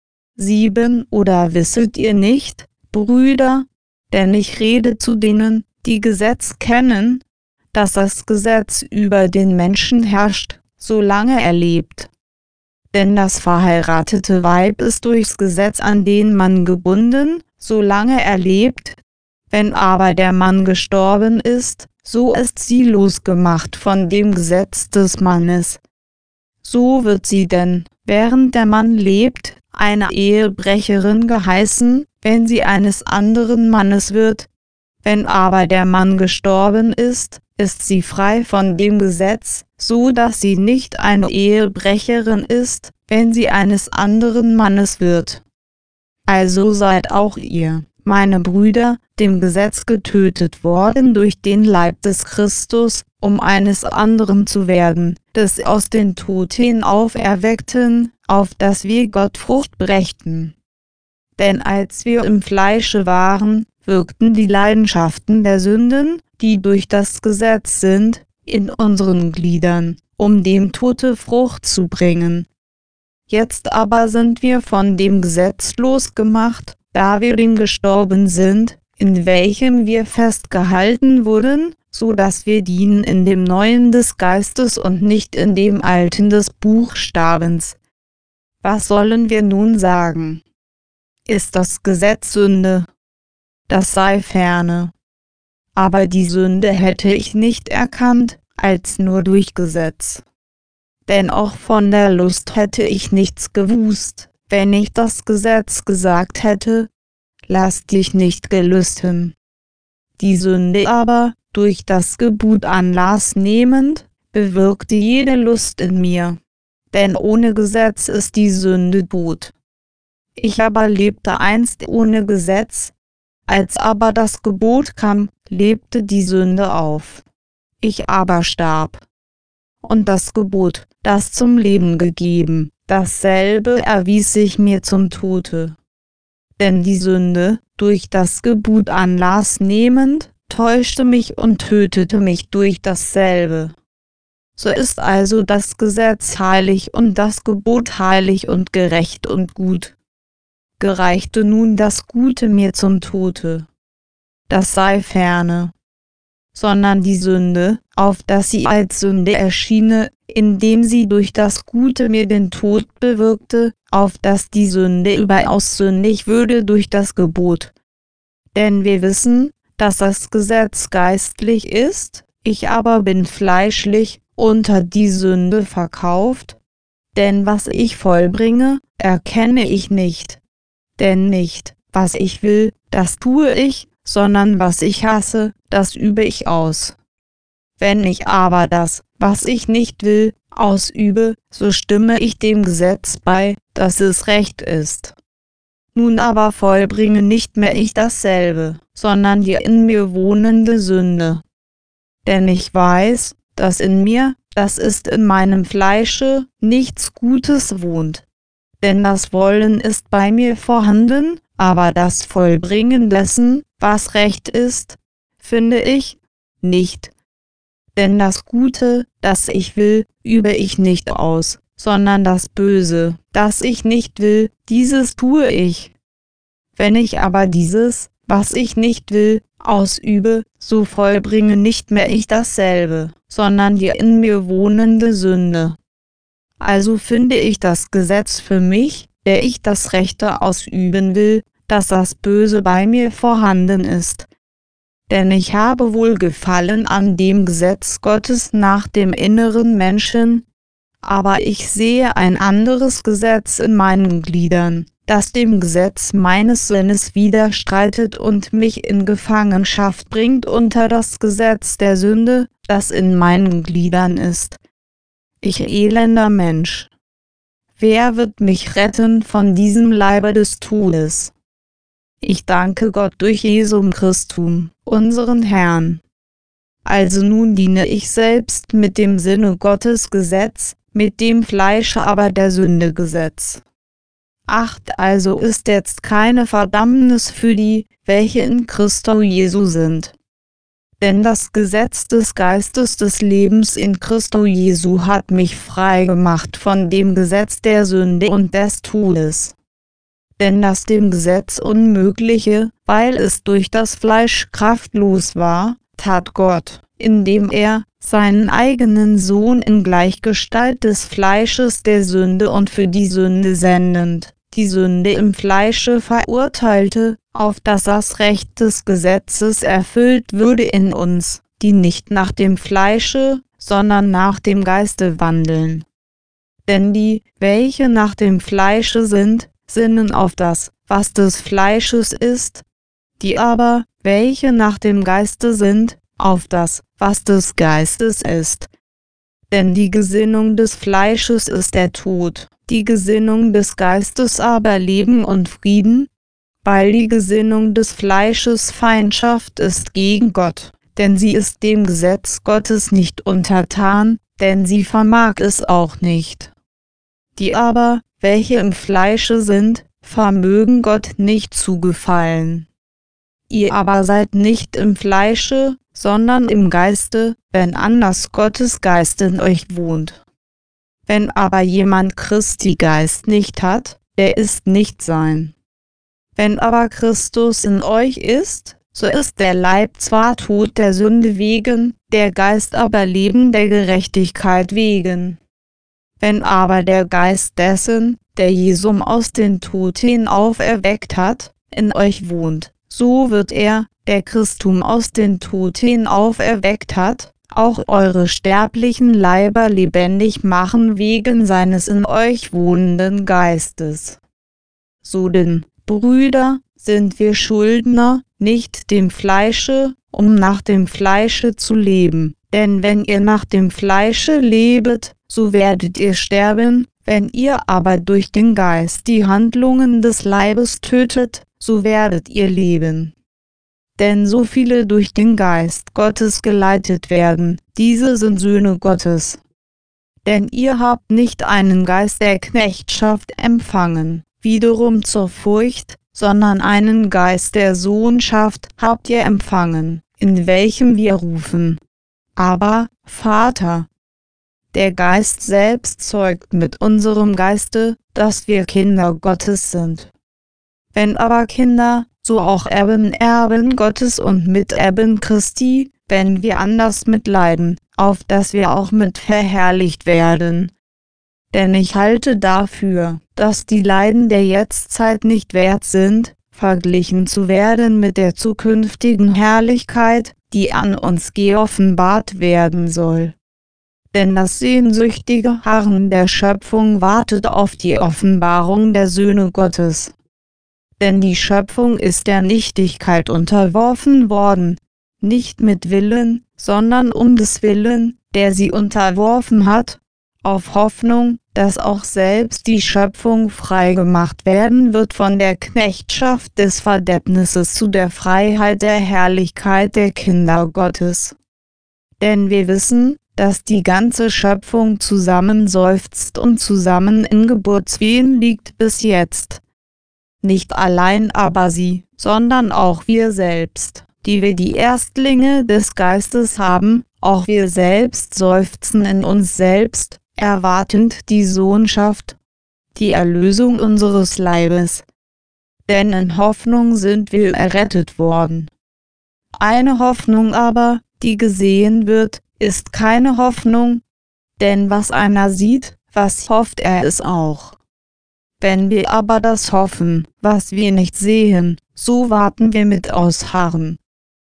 7 Oder wisset ihr nicht, Brüder, denn ich rede zu denen, die Gesetz kennen, dass das Gesetz über den Menschen herrscht, solange er lebt. Denn das verheiratete Weib ist durchs Gesetz an den Mann gebunden, solange er lebt. Wenn aber der Mann gestorben ist, so ist sie losgemacht von dem Gesetz des Mannes. So wird sie denn, während der Mann lebt, eine Ehebrecherin geheißen, wenn sie eines anderen Mannes wird. Wenn aber der Mann gestorben ist, ist sie frei von dem Gesetz, so dass sie nicht eine Ehebrecherin ist, wenn sie eines anderen Mannes wird. Also seid auch ihr, meine Brüder, dem Gesetz getötet worden durch den Leib des Christus, um eines anderen zu werden, des aus den Toten auferweckten, auf dass wir Gott Frucht brächten. Denn als wir im Fleische waren, wirkten die Leidenschaften der Sünden, die durch das Gesetz sind, in unseren Gliedern, um dem Tote Frucht zu bringen. Jetzt aber sind wir von dem Gesetz losgemacht, da wir dem gestorben sind, in welchem wir festgehalten wurden, so dass wir dienen in dem Neuen des Geistes und nicht in dem Alten des Buchstabens. Was sollen wir nun sagen? Ist das Gesetz Sünde? Das sei ferne. Aber die Sünde hätte ich nicht erkannt, als nur durch Gesetz. Denn auch von der Lust hätte ich nichts gewusst, wenn ich das Gesetz gesagt hätte, lass dich nicht gelüsten. Die Sünde aber, durch das Gebot Anlass nehmend, bewirkte jede Lust in mir. Denn ohne Gesetz ist die Sünde tot. Ich aber lebte einst ohne Gesetz, als aber das Gebot kam, lebte die Sünde auf. Ich aber starb. Und das Gebot, das zum Leben gegeben, dasselbe erwies sich mir zum Tode. Denn die Sünde, durch das Gebot Anlass nehmend, täuschte mich und tötete mich durch dasselbe. So ist also das Gesetz heilig und das Gebot heilig und gerecht und gut. Gereichte nun das Gute mir zum Tode, das sei ferne, sondern die Sünde, auf dass sie als Sünde erschiene, indem sie durch das Gute mir den Tod bewirkte, auf dass die Sünde überaus sündig würde durch das Gebot. Denn wir wissen, dass das Gesetz geistlich ist, ich aber bin fleischlich, unter die Sünde verkauft, denn was ich vollbringe, erkenne ich nicht. Denn nicht, was ich will, das tue ich, sondern was ich hasse, das übe ich aus. Wenn ich aber das, was ich nicht will, ausübe, so stimme ich dem Gesetz bei, dass es recht ist. Nun aber vollbringe nicht mehr ich dasselbe, sondern die in mir wohnende Sünde. Denn ich weiß, dass in mir, das ist in meinem Fleische, nichts Gutes wohnt. Denn das Wollen ist bei mir vorhanden, aber das Vollbringen dessen, was recht ist, finde ich nicht. Denn das Gute, das ich will, übe ich nicht aus, sondern das Böse, das ich nicht will, dieses tue ich. Wenn ich aber dieses, was ich nicht will, ausübe, so vollbringe nicht mehr ich dasselbe, sondern die in mir wohnende Sünde. Also finde ich das Gesetz für mich, der ich das Rechte ausüben will, dass das Böse bei mir vorhanden ist. Denn ich habe Wohlgefallen an dem Gesetz Gottes nach dem inneren Menschen, aber ich sehe ein anderes Gesetz in meinen Gliedern, das dem Gesetz meines Sinnes widerstreitet und mich in Gefangenschaft bringt unter das Gesetz der Sünde, das in meinen Gliedern ist. Ich elender Mensch! Wer wird mich retten von diesem Leibe des Todes? Ich danke Gott durch Jesum Christum, unseren Herrn. Also nun diene ich selbst mit dem Sinne Gottes Gesetz, mit dem Fleische aber der Sünde Gesetz. Also ist jetzt keine Verdammnis für die, welche in Christo Jesu sind. Denn das Gesetz des Geistes des Lebens in Christo Jesu hat mich frei gemacht von dem Gesetz der Sünde und des Todes. Denn das dem Gesetz Unmögliche, weil es durch das Fleisch kraftlos war, tat Gott, indem er seinen eigenen Sohn in Gleichgestalt des Fleisches der Sünde und für die Sünde sendend, die Sünde im Fleische verurteilte, auf dass das Recht des Gesetzes erfüllt würde in uns, die nicht nach dem Fleische, sondern nach dem Geiste wandeln. Denn die, welche nach dem Fleische sind, sinnen auf das, was des Fleisches ist, die aber, welche nach dem Geiste sind, auf das, was des Geistes ist. Denn die Gesinnung des Fleisches ist der Tod, die Gesinnung des Geistes aber Leben und Frieden, weil die Gesinnung des Fleisches Feindschaft ist gegen Gott, denn sie ist dem Gesetz Gottes nicht untertan, denn sie vermag es auch nicht. Die aber, welche im Fleische sind, vermögen Gott nicht zu gefallen. Ihr aber seid nicht im Fleische, sondern im Geiste, wenn anders Gottes Geist in euch wohnt. Wenn aber jemand Christi Geist nicht hat, der ist nicht sein. Wenn aber Christus in euch ist, so ist der Leib zwar Tod der Sünde wegen, der Geist aber Leben der Gerechtigkeit wegen. Wenn aber der Geist dessen, der Jesum aus den Toten auferweckt hat, in euch wohnt, so wird er, der Christum aus den Toten auferweckt hat, auch eure sterblichen Leiber lebendig machen wegen seines in euch wohnenden Geistes. So denn, Brüder, sind wir Schuldner, nicht dem Fleische, um nach dem Fleische zu leben. Denn wenn ihr nach dem Fleische lebet, so werdet ihr sterben, wenn ihr aber durch den Geist die Handlungen des Leibes tötet, so werdet ihr leben. Denn so viele durch den Geist Gottes geleitet werden, diese sind Söhne Gottes. Denn ihr habt nicht einen Geist der Knechtschaft empfangen, wiederum zur Furcht, sondern einen Geist der Sohnschaft habt ihr empfangen, in welchem wir rufen: Aber, Vater. Der Geist selbst zeugt mit unserem Geiste, dass wir Kinder Gottes sind. Wenn aber Kinder, so auch Erben Gottes und Miterben Christi, wenn wir anders mitleiden, auf dass wir auch mit verherrlicht werden. Denn ich halte dafür, dass die Leiden der Jetztzeit nicht wert sind, verglichen zu werden mit der zukünftigen Herrlichkeit, die an uns geoffenbart werden soll. Denn das sehnsüchtige Harren der Schöpfung wartet auf die Offenbarung der Söhne Gottes. Denn die Schöpfung ist der Nichtigkeit unterworfen worden, nicht mit Willen, sondern um des Willen, der sie unterworfen hat, auf Hoffnung, dass auch selbst die Schöpfung frei gemacht werden wird von der Knechtschaft des Verderbnisses zu der Freiheit der Herrlichkeit der Kinder Gottes. Denn wir wissen, dass die ganze Schöpfung zusammen seufzt und zusammen in Geburtswehen liegt bis jetzt. Nicht allein aber sie, sondern auch wir selbst, die wir die Erstlinge des Geistes haben, auch wir selbst seufzen in uns selbst, erwartend die Sohnschaft, die Erlösung unseres Leibes. Denn in Hoffnung sind wir errettet worden. Eine Hoffnung aber, die gesehen wird, ist keine Hoffnung, denn was einer sieht, was hofft er es auch. Wenn wir aber das hoffen, was wir nicht sehen, so warten wir mit Ausharren.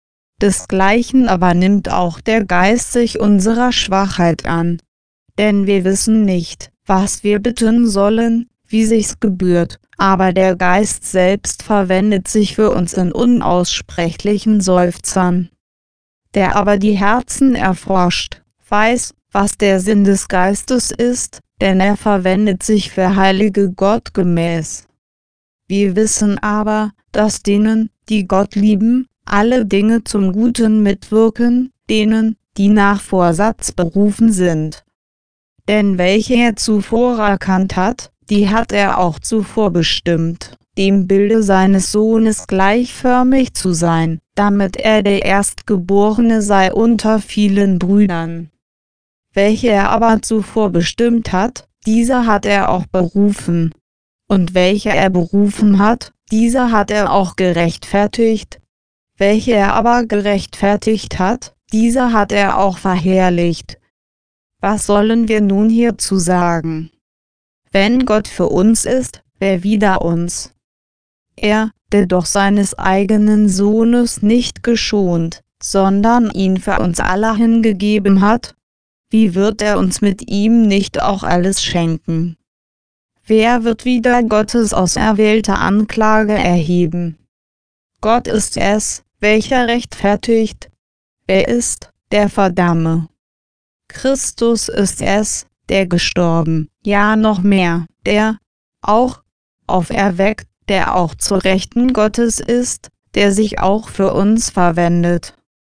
Desgleichen aber nimmt auch der Geist sich unserer Schwachheit an. Denn wir wissen nicht, was wir bitten sollen, wie sich's gebührt, aber der Geist selbst verwendet sich für uns in unaussprechlichen Seufzern. Der aber die Herzen erforscht, weiß, was der Sinn des Geistes ist, denn er verwendet sich für Heilige Gott gemäß. Wir wissen aber, dass denen, die Gott lieben, alle Dinge zum Guten mitwirken, denen, die nach Vorsatz berufen sind. Denn welche er zuvor erkannt hat, die hat er auch zuvor bestimmt, dem Bilde seines Sohnes gleichförmig zu sein, damit er der Erstgeborene sei unter vielen Brüdern. Welche er aber zuvor bestimmt hat, diese hat er auch berufen. Und welche er berufen hat, diese hat er auch gerechtfertigt. Welche er aber gerechtfertigt hat, diese hat er auch verherrlicht. Was sollen wir nun hierzu sagen? Wenn Gott für uns ist, wer wider uns? Er, der doch seines eigenen Sohnes nicht geschont, sondern ihn für uns alle hingegeben hat, wie wird er uns mit ihm nicht auch alles schenken? Wer wird wider Gottes auserwählte Anklage erheben? Gott ist es, welcher rechtfertigt. Wer ist, der verdamme? Christus ist es, der gestorben, ja noch mehr, der, auch, auferweckt, der auch zur Rechten Gottes ist, der sich auch für uns verwendet.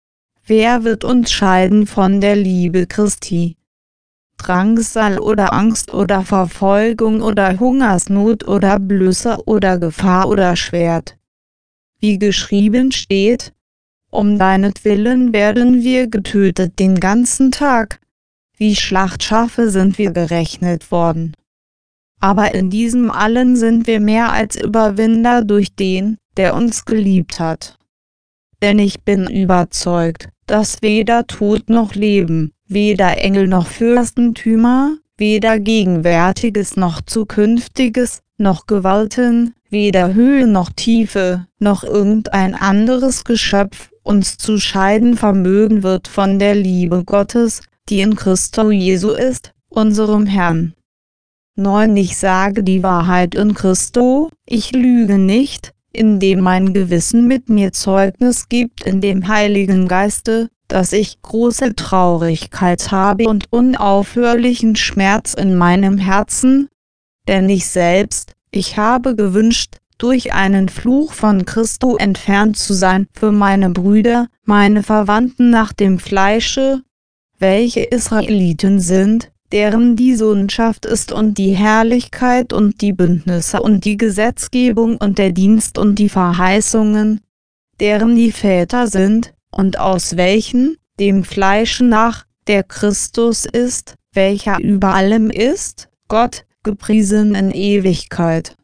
Wer wird uns scheiden von der Liebe Christi? Drangsal oder Angst oder Verfolgung oder Hungersnot oder Blöße oder Gefahr oder Schwert? Wie geschrieben steht: Um deinetwillen werden wir getötet den ganzen Tag, wie Schlachtschafe sind wir gerechnet worden. Aber in diesem allen sind wir mehr als Überwinder durch den, der uns geliebt hat. Denn ich bin überzeugt, dass weder Tod noch Leben, weder Engel noch Fürstentümer, weder Gegenwärtiges noch Zukünftiges, noch Gewalten, weder Höhe noch Tiefe, noch irgendein anderes Geschöpf uns zu scheiden vermögen wird von der Liebe Gottes, die in Christo Jesu ist, unserem Herrn. 9. Ich sage die Wahrheit in Christo, ich lüge nicht, indem mein Gewissen mit mir Zeugnis gibt in dem Heiligen Geiste, dass ich große Traurigkeit habe und unaufhörlichen Schmerz in meinem Herzen, denn ich selbst, ich habe gewünscht, durch einen Fluch von Christo entfernt zu sein für meine Brüder, meine Verwandten nach dem Fleische, welche Israeliten sind, deren die Sohnschaft ist und die Herrlichkeit und die Bündnisse und die Gesetzgebung und der Dienst und die Verheißungen, deren die Väter sind, und aus welchen, dem Fleische nach, der Christus ist, welcher über allem ist, Gott, gepriesen in Ewigkeit.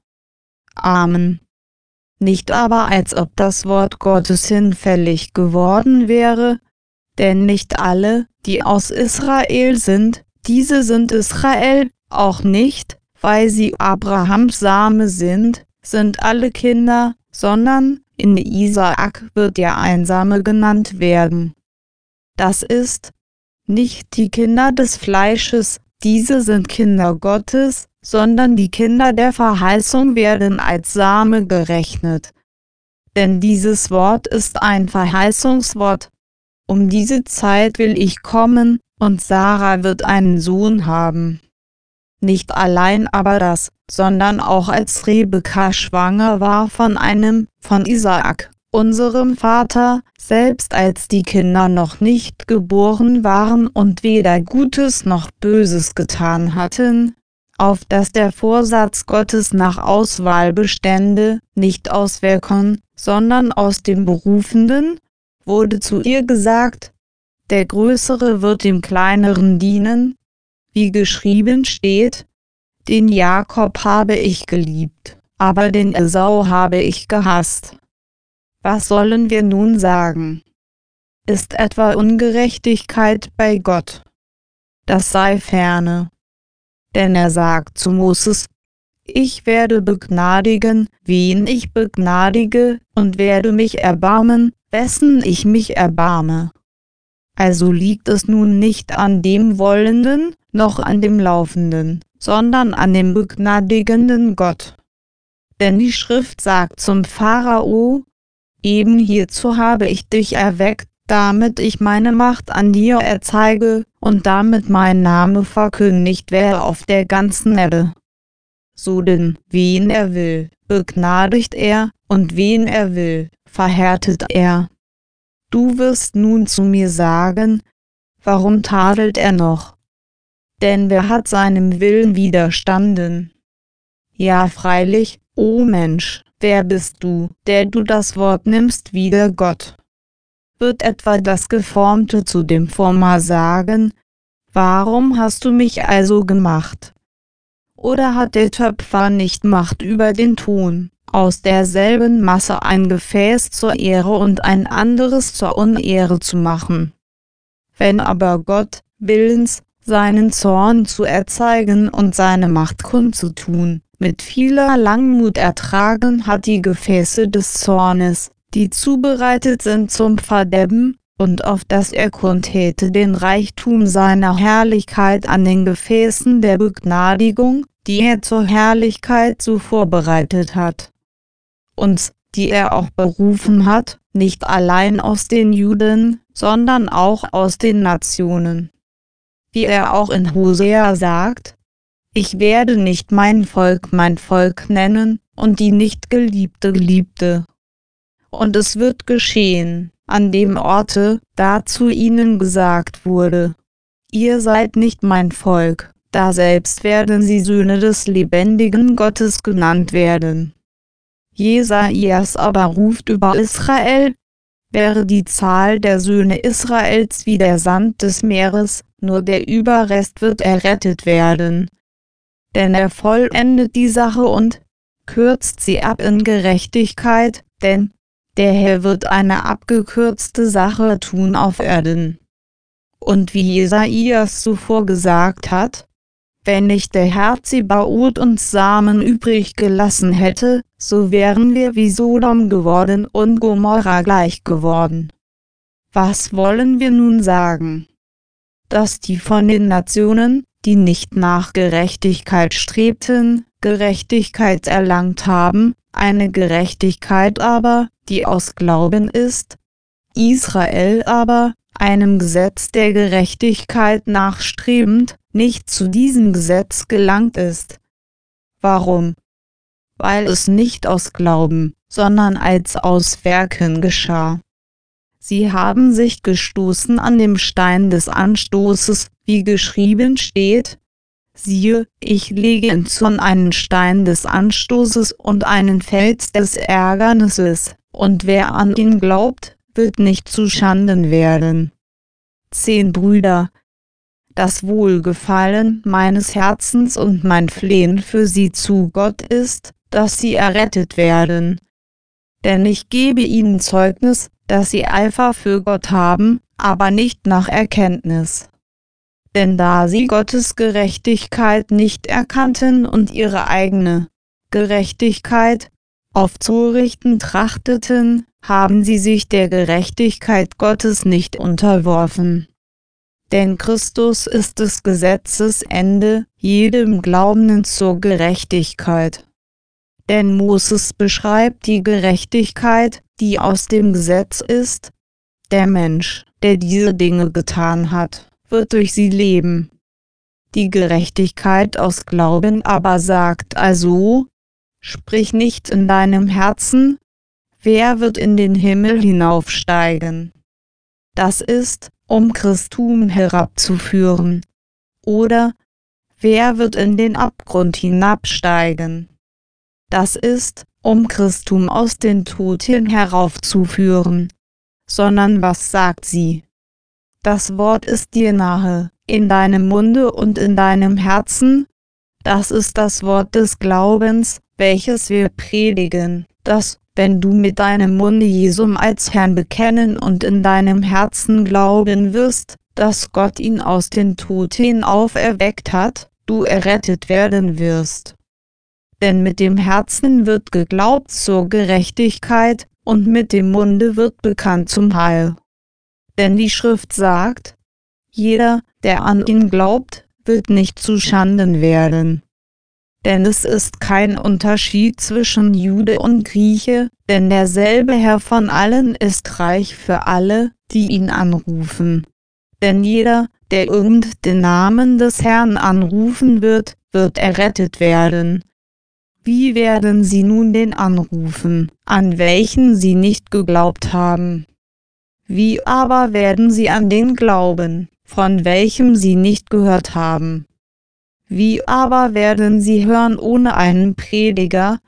Amen. Nicht aber als ob das Wort Gottes hinfällig geworden wäre, denn nicht alle, die aus Israel sind, diese sind Israel, auch nicht, weil sie Abrahams Same sind alle Kinder, sondern in Isaak wird der Einsame genannt werden. Das ist nicht die Kinder des Fleisches, diese sind Kinder Gottes, sondern die Kinder der Verheißung werden als Same gerechnet. Denn dieses Wort ist ein Verheißungswort. Um diese Zeit will ich kommen, und Sarah wird einen Sohn haben. Nicht allein aber das, sondern auch als Rebekka schwanger war von Isaak, unserem Vater, selbst als die Kinder noch nicht geboren waren und weder Gutes noch Böses getan hatten, auf dass der Vorsatz Gottes nach Auswahl bestände, nicht aus Werken, sondern aus dem Berufenden, wurde zu ihr gesagt, der Größere wird dem Kleineren dienen, wie geschrieben steht, den Jakob habe ich geliebt, aber den Esau habe ich gehasst. Was sollen wir nun sagen? Ist etwa Ungerechtigkeit bei Gott? Das sei ferne. Denn er sagt zu Moses, ich werde begnadigen, wen ich begnadige, und werde mich erbarmen, wessen ich mich erbarme. Also liegt es nun nicht an dem Wollenden, noch an dem Laufenden, sondern an dem begnadigenden Gott. Denn die Schrift sagt zum Pharao, eben hierzu habe ich dich erweckt, damit ich meine Macht an dir erzeige, und damit mein Name verkündigt werde auf der ganzen Erde. So denn, wen er will, begnadigt er, und wen er will, verhärtet er. Du wirst nun zu mir sagen, warum tadelt er noch? Denn wer hat seinem Willen widerstanden? Ja freilich, o Mensch, wer bist du, der du das Wort nimmst wider Gott? Wird etwa das Geformte zu dem Former sagen, warum hast du mich also gemacht? Oder hat der Töpfer nicht Macht über den Ton, aus derselben Masse ein Gefäß zur Ehre und ein anderes zur Unehre zu machen? Wenn aber Gott, willens, seinen Zorn zu erzeigen und seine Macht kundzutun, mit vieler Langmut ertragen hat die Gefäße des Zornes, die zubereitet sind zum Verderben, und auf dass er kundtäte den Reichtum seiner Herrlichkeit an den Gefäßen der Begnadigung, die er zur Herrlichkeit so vorbereitet hat. Uns, die er auch berufen hat, nicht allein aus den Juden, sondern auch aus den Nationen. Wie er auch in Hosea sagt, ich werde nicht mein Volk nennen, und die nicht Geliebte Geliebte. Und es wird geschehen, an dem Orte, da zu ihnen gesagt wurde, ihr seid nicht mein Volk, daselbst werden sie Söhne des lebendigen Gottes genannt werden. Jesaias aber ruft über Israel, wäre die Zahl der Söhne Israels wie der Sand des Meeres, nur der Überrest wird errettet werden. Denn er vollendet die Sache und kürzt sie ab in Gerechtigkeit, denn der Herr wird eine abgekürzte Sache tun auf Erden. Und wie Jesaias zuvor gesagt hat, wenn nicht der Herr Zebaoth uns Samen übrig gelassen hätte, so wären wir wie Sodom geworden und Gomorra gleich geworden. Was wollen wir nun sagen? Dass die von den Nationen, die nicht nach Gerechtigkeit strebten, Gerechtigkeit erlangt haben, eine Gerechtigkeit aber, die aus Glauben ist. Israel aber, einem Gesetz der Gerechtigkeit nachstrebend, nicht zu diesem Gesetz gelangt ist. Warum? Weil es nicht aus Glauben, sondern als aus Werken geschah. Sie haben sich gestoßen an dem Stein des Anstoßes, wie geschrieben steht: Siehe, ich lege in Zion einen Stein des Anstoßes und einen Fels des Ärgernisses, und wer an ihn glaubt, wird nicht zuschanden werden. 10 Brüder. Das Wohlgefallen meines Herzens und mein Flehen für sie zu Gott ist, dass sie errettet werden. Denn ich gebe ihnen Zeugnis, dass sie Eifer für Gott haben, aber nicht nach Erkenntnis. Denn da sie Gottes Gerechtigkeit nicht erkannten und ihre eigene Gerechtigkeit aufzurichten trachteten, haben sie sich der Gerechtigkeit Gottes nicht unterworfen. Denn Christus ist des Gesetzes Ende, jedem Glaubenden zur Gerechtigkeit. Denn Moses beschreibt die Gerechtigkeit, die aus dem Gesetz ist: Der Mensch, der diese Dinge getan hat, wird durch sie leben. Die Gerechtigkeit aus Glauben aber sagt also: Sprich nicht in deinem Herzen, wer wird in den Himmel hinaufsteigen? Das ist, um Christum herabzuführen. Oder, wer wird in den Abgrund hinabsteigen? Das ist, um Christum aus den Toten heraufzuführen. Sondern was sagt sie? Das Wort ist dir nahe, in deinem Munde und in deinem Herzen. Das ist das Wort des Glaubens, welches wir predigen, dass, wenn du mit deinem Munde Jesum als Herrn bekennen und in deinem Herzen glauben wirst, dass Gott ihn aus den Toten auferweckt hat, du errettet werden wirst. Denn mit dem Herzen wird geglaubt zur Gerechtigkeit, und mit dem Munde wird bekannt zum Heil. Denn die Schrift sagt: Jeder, der an ihn glaubt, wird nicht zuschanden werden. Denn es ist kein Unterschied zwischen Jude und Grieche, denn derselbe Herr von allen ist reich für alle, die ihn anrufen. Denn jeder, der den Namen des Herrn anrufen wird, wird errettet werden. Wie werden sie nun den anrufen, an welchen sie nicht geglaubt haben? Wie aber werden sie an den glauben, von welchem sie nicht gehört haben? Wie aber werden sie hören ohne einen Prediger?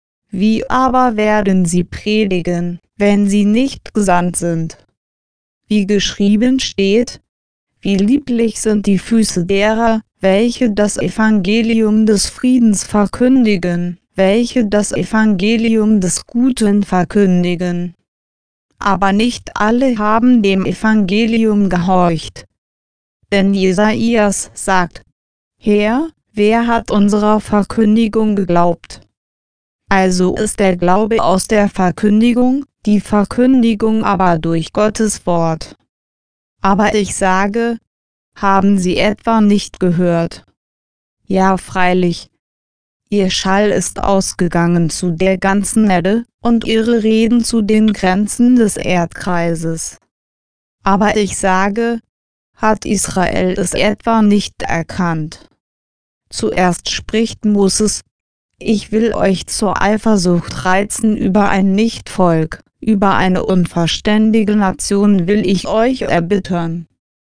Wie aber werden sie predigen, wenn sie nicht gesandt sind? Wie geschrieben steht: Wie lieblich sind die Füße derer, welche das Evangelium des Friedens verkündigen, welche das Evangelium des Guten verkündigen. Aber nicht alle haben dem Evangelium gehorcht. Denn Jesajas sagt: Herr, wer hat unserer Verkündigung geglaubt? Also ist der Glaube aus der Verkündigung, die Verkündigung aber durch Gottes Wort. Aber ich sage: Haben sie etwa nicht gehört? Ja, freilich. Ihr Schall ist ausgegangen zu der ganzen Erde, und ihre Reden zu den Grenzen des Erdkreises. Aber ich sage: Hat Israel es etwa nicht erkannt? Zuerst spricht Moses: Ich will euch zur Eifersucht reizen über ein Nichtvolk, über eine unverständige Nation will ich euch erbittern.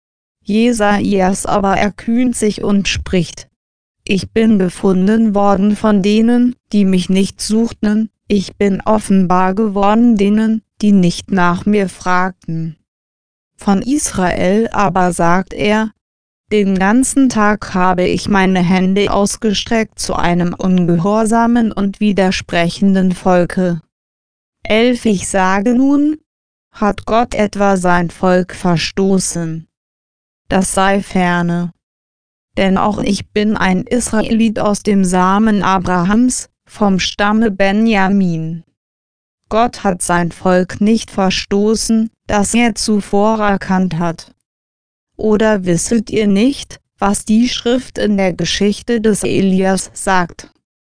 Jesajas aber erkühnt sich und spricht: Ich bin gefunden worden von denen, die mich nicht suchten, ich bin offenbar geworden denen, die nicht nach mir fragten. Von Israel aber sagt er: Den ganzen Tag habe ich meine Hände ausgestreckt zu einem ungehorsamen und widersprechenden Volke. 11 Ich sage nun: Hat Gott etwa sein Volk verstoßen? Das sei ferne. Denn auch ich bin ein Israelit aus dem Samen Abrahams, vom Stamme Benjamin. Gott hat sein Volk nicht verstoßen, das er zuvor erkannt hat. Oder wisset ihr nicht, was die Schrift in der Geschichte des Elias sagt?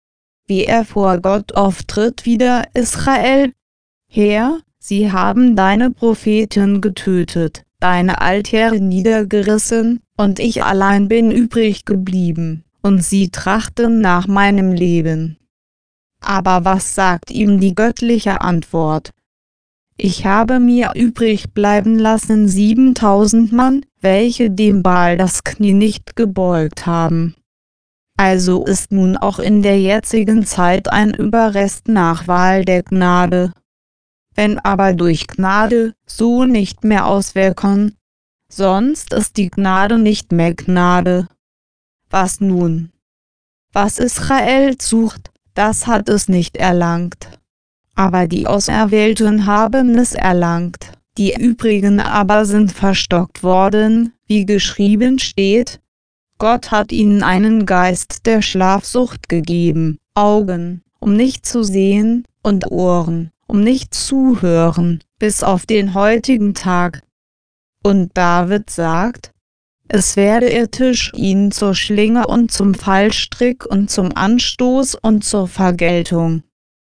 wie er vor Gott auftritt wider Israel. Herr, sie haben deine Propheten getötet, deine Altäre niedergerissen, und ich allein bin übrig geblieben, und sie trachten nach meinem Leben. Aber was sagt ihm die göttliche Antwort? Ich habe mir übrig bleiben lassen 7000 Mann, welche dem Baal das Knie nicht gebeugt haben. Also ist nun auch in der jetzigen Zeit ein Überrest nach Wahl der Gnade. Wenn aber durch Gnade, so nicht mehr auswirken, sonst ist die Gnade nicht mehr Gnade. Was nun? Was Israel sucht, das hat es nicht erlangt. Aber die Auserwählten haben es erlangt, die übrigen aber sind verstockt worden, wie geschrieben steht. Gott hat ihnen einen Geist der Schlafsucht gegeben, Augen, um nicht zu sehen, und Ohren, um nicht zu hören, bis auf den heutigen Tag. Und David sagt, es werde ihr Tisch ihnen zur Schlinge und zum Fallstrick und zum Anstoß und zur Vergeltung.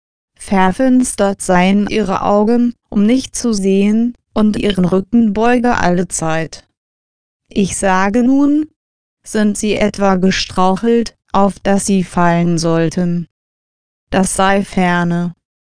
Verfinstert seien ihre Augen, um nicht zu sehen, und ihren Rücken beuge allezeit. Ich sage nun, sind sie etwa gestrauchelt, auf dass sie fallen sollten? Das sei ferne.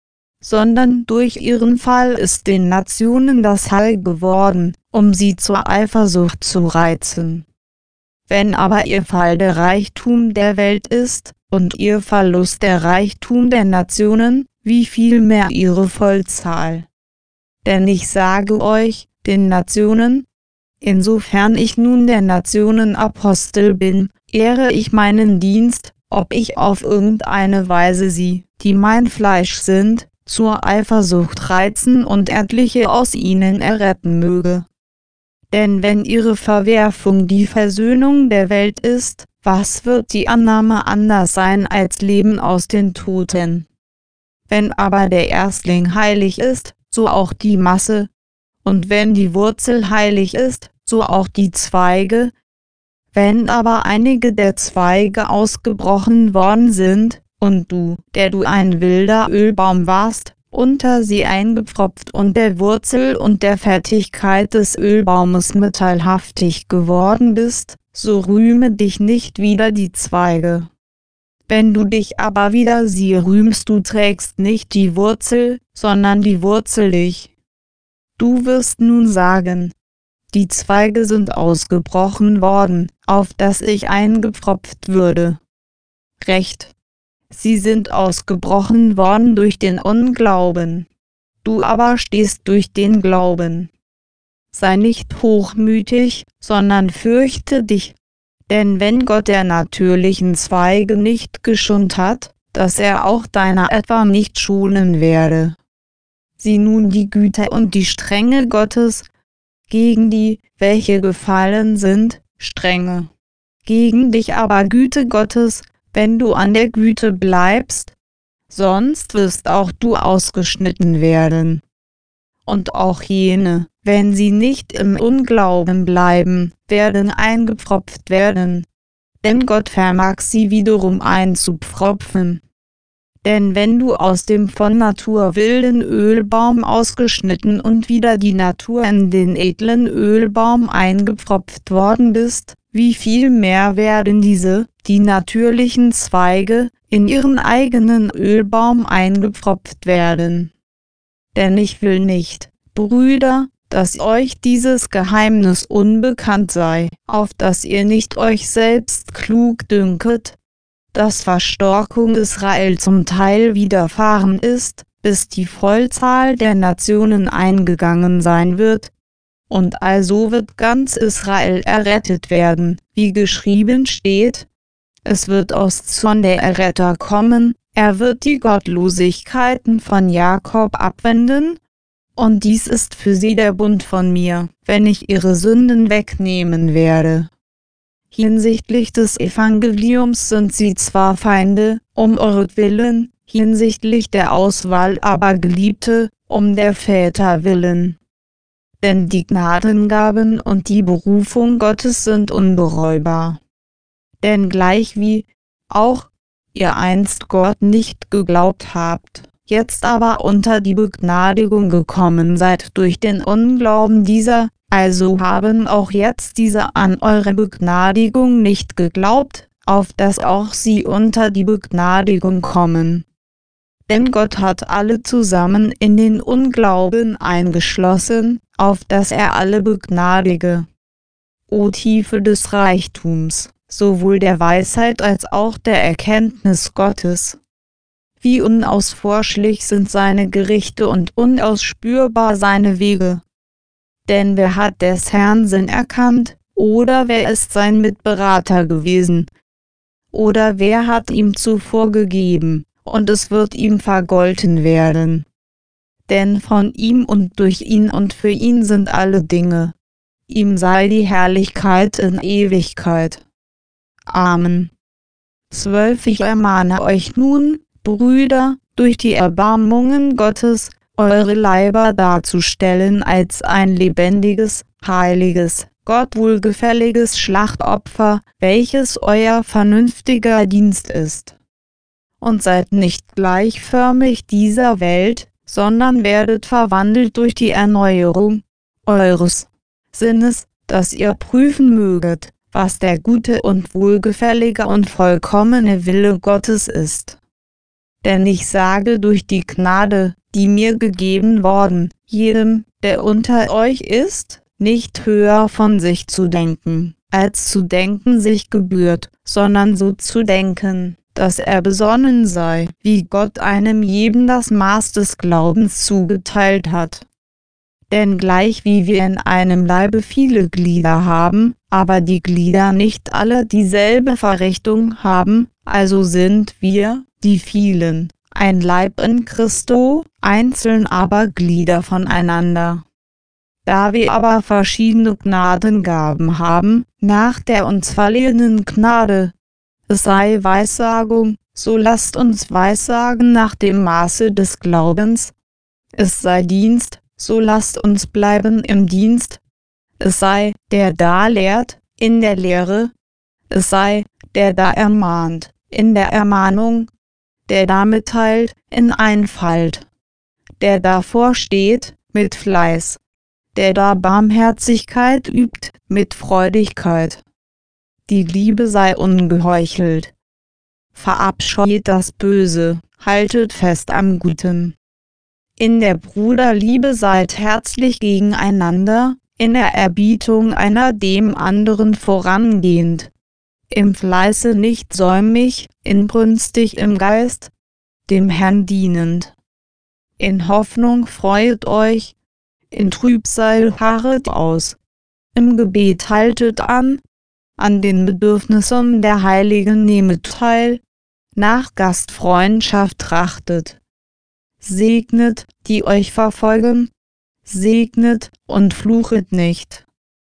Sondern durch ihren Fall ist den Nationen das Heil geworden, um sie zur Eifersucht zu reizen. Wenn aber ihr Fall der Reichtum der Welt ist, und ihr Verlust der Reichtum der Nationen, wie viel mehr ihre Vollzahl. Denn ich sage euch, den Nationen, insofern ich nun der Nationen Apostel bin, ehre ich meinen Dienst, ob ich auf irgendeine Weise sie, die mein Fleisch sind, zur Eifersucht reizen und etliche aus ihnen erretten möge. Denn wenn ihre Verwerfung die Versöhnung der Welt ist, was wird die Annahme anders sein als Leben aus den Toten? Wenn aber der Erstling heilig ist, so auch die Masse, und wenn die Wurzel heilig ist, so auch die Zweige. Wenn aber einige der Zweige ausgebrochen worden sind, und du, der du ein wilder Ölbaum warst, unter sie eingepfropft und der Wurzel und der Fertigkeit des Ölbaumes mitteilhaftig geworden bist, so rühme dich nicht wider die Zweige. Wenn du dich aber wider sie rühmst, du trägst nicht die Wurzel, sondern die Wurzel dich. Du wirst nun sagen, die Zweige sind ausgebrochen worden, auf dass ich eingepfropft würde. Recht. Sie sind ausgebrochen worden durch den Unglauben. Du aber stehst durch den Glauben. Sei nicht hochmütig, sondern fürchte dich. Denn wenn Gott der natürlichen Zweige nicht geschont hat, dass er auch deiner etwa nicht schonen werde. Sieh nun die Güte und die Strenge Gottes, gegen die, welche gefallen sind, Strenge. Gegen dich aber Güte Gottes, wenn du an der Güte bleibst, sonst wirst auch du ausgeschnitten werden. Und auch jene, wenn sie nicht im Unglauben bleiben, werden eingepfropft werden. Denn Gott vermag sie wiederum einzupfropfen. Denn wenn du aus dem von Natur wilden Ölbaum ausgeschnitten und wieder die Natur in den edlen Ölbaum eingepfropft worden bist, wie viel mehr werden diese, die natürlichen Zweige, in ihren eigenen Ölbaum eingepfropft werden. Denn ich will nicht, Brüder, dass euch dieses Geheimnis unbekannt sei, auf dass ihr nicht euch selbst klug dünket, dass Verstorkung Israel zum Teil widerfahren ist, bis die Vollzahl der Nationen eingegangen sein wird. Und also wird ganz Israel errettet werden, wie geschrieben steht. Es wird aus Zorn der Erretter kommen, er wird die Gottlosigkeiten von Jakob abwenden. Und dies ist für sie der Bund von mir, wenn ich ihre Sünden wegnehmen werde. Hinsichtlich des Evangeliums sind sie zwar Feinde, um euretwillen, hinsichtlich der Auswahl aber Geliebte, um der Väter willen. Denn die Gnadengaben und die Berufung Gottes sind unbereubar. Denn gleichwie, auch, ihr einst Gott nicht geglaubt habt, jetzt aber unter die Begnadigung gekommen seid durch den Unglauben dieser, also haben auch jetzt diese an eure Begnadigung nicht geglaubt, auf dass auch sie unter die Begnadigung kommen. Denn Gott hat alle zusammen in den Unglauben eingeschlossen, auf dass er alle begnadige. O Tiefe des Reichtums, sowohl der Weisheit als auch der Erkenntnis Gottes! Wie unausforschlich sind seine Gerichte und unausspürbar seine Wege. Denn wer hat des Herrn Sinn erkannt, oder wer ist sein Mitberater gewesen? Oder wer hat ihm zuvor gegeben, und es wird ihm vergolten werden? Denn von ihm und durch ihn und für ihn sind alle Dinge. Ihm sei die Herrlichkeit in Ewigkeit. Amen. 12. Ich ermahne euch nun, Brüder, durch die Erbarmungen Gottes, eure Leiber darzustellen als ein lebendiges, heiliges, Gott wohlgefälliges Schlachtopfer, welches euer vernünftiger Dienst ist. Und seid nicht gleichförmig dieser Welt, sondern werdet verwandelt durch die Erneuerung eures Sinnes, dass ihr prüfen möget, was der gute und wohlgefällige und vollkommene Wille Gottes ist. Denn ich sage durch die Gnade, die mir gegeben worden, jedem, der unter euch ist, nicht höher von sich zu denken, als zu denken sich gebührt, sondern so zu denken, dass er besonnen sei, wie Gott einem jeden das Maß des Glaubens zugeteilt hat. Denn gleich wie wir in einem Leibe viele Glieder haben, aber die Glieder nicht alle dieselbe Verrichtung haben, also sind wir, die vielen, ein Leib in Christo, einzeln aber Glieder voneinander. Da wir aber verschiedene Gnadengaben haben, nach der uns verliehenen Gnade, es sei Weissagung, so lasst uns weissagen nach dem Maße des Glaubens, es sei Dienst, so lasst uns bleiben im Dienst, es sei, der da lehrt, in der Lehre, es sei, der da ermahnt, in der Ermahnung, der da mitteilt, in Einfalt, der da vorsteht, mit Fleiß, der da Barmherzigkeit übt, mit Freudigkeit. Die Liebe sei ungeheuchelt. Verabscheut das Böse, haltet fest am Guten. In der Bruderliebe seid herzlich gegeneinander, in der Erbietung einer dem anderen vorangehend, im Fleiße nicht säumig, inbrünstig im Geist, dem Herrn dienend. In Hoffnung freuet euch, in Trübsal harret aus, im Gebet haltet an den Bedürfnissen der Heiligen nehmet teil, nach Gastfreundschaft trachtet. Segnet, die euch verfolgen, segnet und fluchet nicht.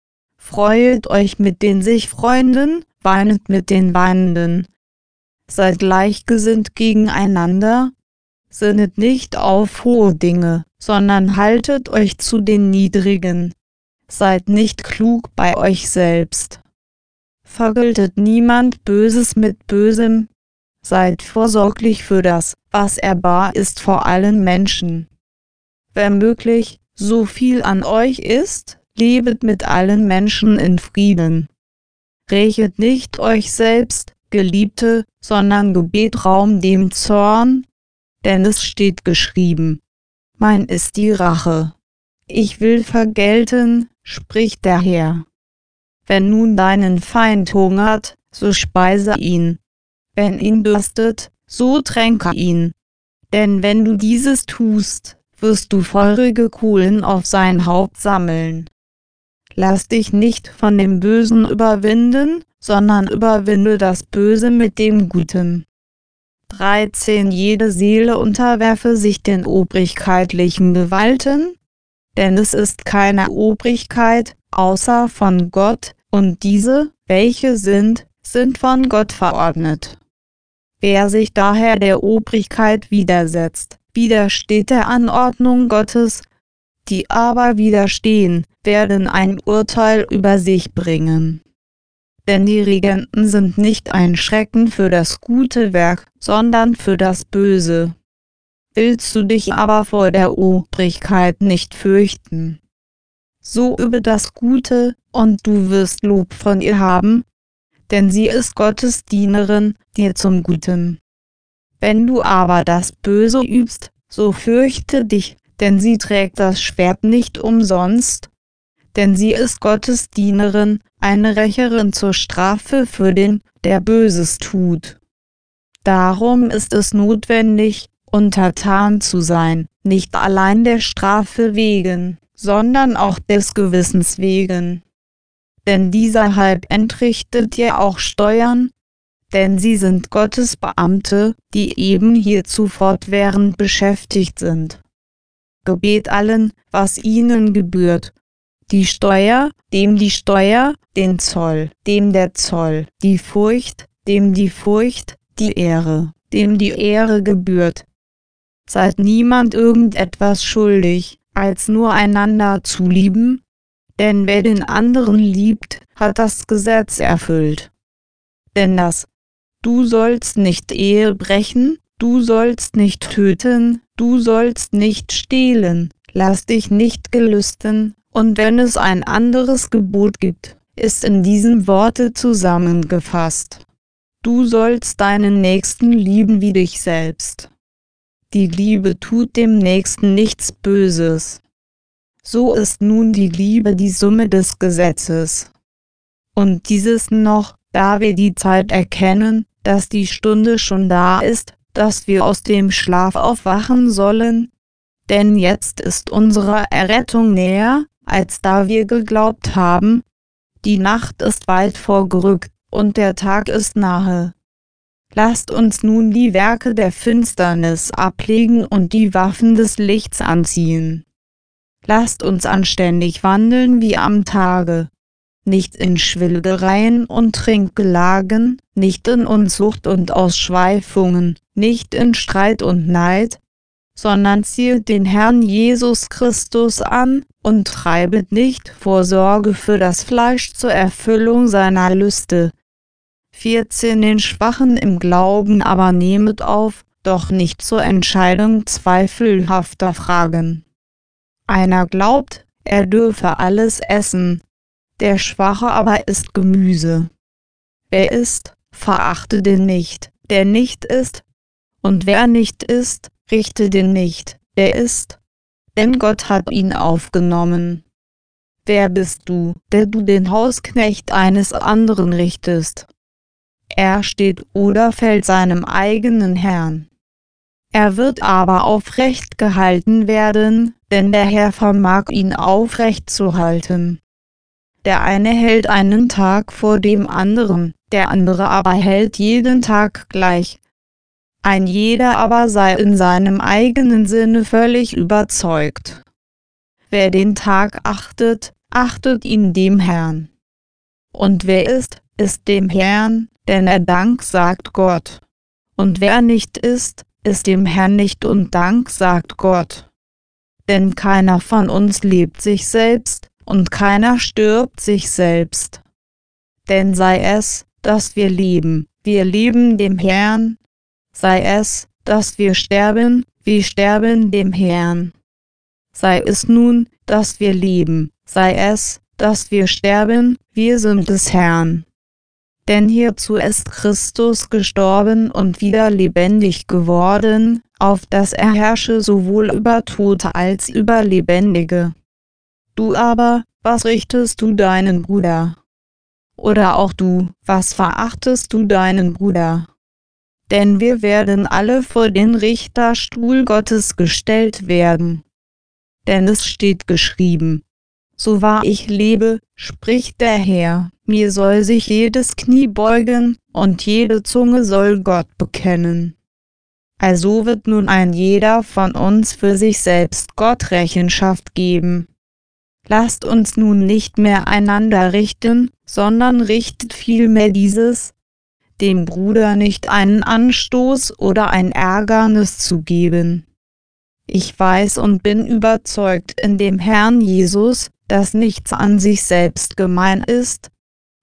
Freuet euch mit den sich Freunden, weinet mit den Weinenden. Seid gleichgesinnt gegeneinander, sinnet nicht auf hohe Dinge, sondern haltet euch zu den Niedrigen. Seid nicht klug bei euch selbst. Vergeltet niemand Böses mit Bösem, seid vorsorglich für das, was ehrbar ist vor allen Menschen. Wenn möglich, so viel an euch ist, lebet mit allen Menschen in Frieden. Rächet nicht euch selbst, Geliebte, sondern gebet Raum dem Zorn, denn es steht geschrieben: Mein ist die Rache. Ich will vergelten, spricht der Herr. Wenn nun deinen Feind hungert, so speise ihn. Wenn ihn dürstet, so tränke ihn. Denn wenn du dieses tust, wirst du feurige Kohlen auf sein Haupt sammeln. Lass dich nicht von dem Bösen überwinden, sondern überwinde das Böse mit dem Guten. 13. Jede Seele unterwerfe sich den obrigkeitlichen Gewalten, denn es ist keine Obrigkeit, außer von Gott, und diese, welche sind von Gott verordnet. Wer sich daher der Obrigkeit widersetzt, widersteht der Anordnung Gottes, die aber widerstehen, werden ein Urteil über sich bringen. Denn die Regenten sind nicht ein Schrecken für das gute Werk, sondern für das Böse. Willst du dich aber vor der Obrigkeit nicht fürchten? So übe das Gute, und du wirst Lob von ihr haben, denn sie ist Gottes Dienerin, dir zum Guten. Wenn du aber das Böse übst, so fürchte dich, denn sie trägt das Schwert nicht umsonst, denn sie ist Gottes Dienerin, eine Rächerin zur Strafe für den, der Böses tut. Darum ist es notwendig, untertan zu sein, nicht allein der Strafe wegen, sondern auch des Gewissens wegen. Denn dieser Halb entrichtet ja auch Steuern, denn sie sind Gottes Beamte, die eben hierzu fortwährend beschäftigt sind. Gebet allen, was ihnen gebührt. Die Steuer, dem die Steuer, den Zoll, dem der Zoll, die Furcht, dem die Furcht, die Ehre, dem die Ehre gebührt. Seid niemand irgendetwas schuldig, als nur einander zu lieben, denn wer den anderen liebt, hat das Gesetz erfüllt. Denn das Du sollst nicht Ehe brechen, du sollst nicht töten, du sollst nicht stehlen, lass dich nicht gelüsten, und wenn es ein anderes Gebot gibt, ist in diesem Worte zusammengefasst. Du sollst deinen Nächsten lieben wie dich selbst. Die Liebe tut dem Nächsten nichts Böses. So ist nun die Liebe die Summe des Gesetzes. Und dieses noch, da wir die Zeit erkennen, dass die Stunde schon da ist, dass wir aus dem Schlaf aufwachen sollen, denn jetzt ist unsere Errettung näher, als da wir geglaubt haben. Die Nacht ist weit vorgerückt, und der Tag ist nahe. Lasst uns nun die Werke der Finsternis ablegen und die Waffen des Lichts anziehen. Lasst uns anständig wandeln wie am Tage, nicht in Schwilgereien und Trinkgelagen, nicht in Unzucht und Ausschweifungen, nicht in Streit und Neid, sondern zielt den Herrn Jesus Christus an und treibet nicht Vorsorge für das Fleisch zur Erfüllung seiner Lüste. 14 Den Schwachen im Glauben aber nehmet auf, doch nicht zur Entscheidung zweifelhafter Fragen. Einer glaubt, er dürfe alles essen, der Schwache aber isst Gemüse. Wer isst, verachte den nicht, der nicht isst, und wer nicht isst, richte den nicht, der isst, denn Gott hat ihn aufgenommen. Wer bist du, der du den Hausknecht eines anderen richtest? Er steht oder fällt seinem eigenen Herrn. Er wird aber aufrecht gehalten werden, denn der Herr vermag ihn aufrecht zu halten. Der eine hält einen Tag vor dem anderen, der andere aber hält jeden Tag gleich. Ein jeder aber sei in seinem eigenen Sinne völlig überzeugt. Wer den Tag achtet, achtet ihn dem Herrn. Und wer isst, ist dem Herrn, denn er Dank sagt Gott. Und wer nicht isst, ist dem Herrn nicht und Dank sagt Gott. Denn keiner von uns lebt sich selbst, und keiner stirbt sich selbst. Denn sei es, dass wir leben dem Herrn, sei es, dass wir sterben dem Herrn. Sei es nun, dass wir leben, sei es, dass wir sterben, wir sind des Herrn. Denn hierzu ist Christus gestorben und wieder lebendig geworden, auf dass er herrsche sowohl über Tote als über Lebendige. Du aber, was richtest du deinen Bruder? Oder auch du, was verachtest du deinen Bruder? Denn wir werden alle vor den Richterstuhl Gottes gestellt werden. Denn es steht geschrieben: So wahr ich lebe, spricht der Herr, mir soll sich jedes Knie beugen, und jede Zunge soll Gott bekennen. Also wird nun ein jeder von uns für sich selbst Gott Rechenschaft geben. Lasst uns nun nicht mehr einander richten, sondern richtet vielmehr dieses, dem Bruder nicht einen Anstoß oder ein Ärgernis zu geben. Ich weiß und bin überzeugt in dem Herrn Jesus, dass nichts an sich selbst gemein ist,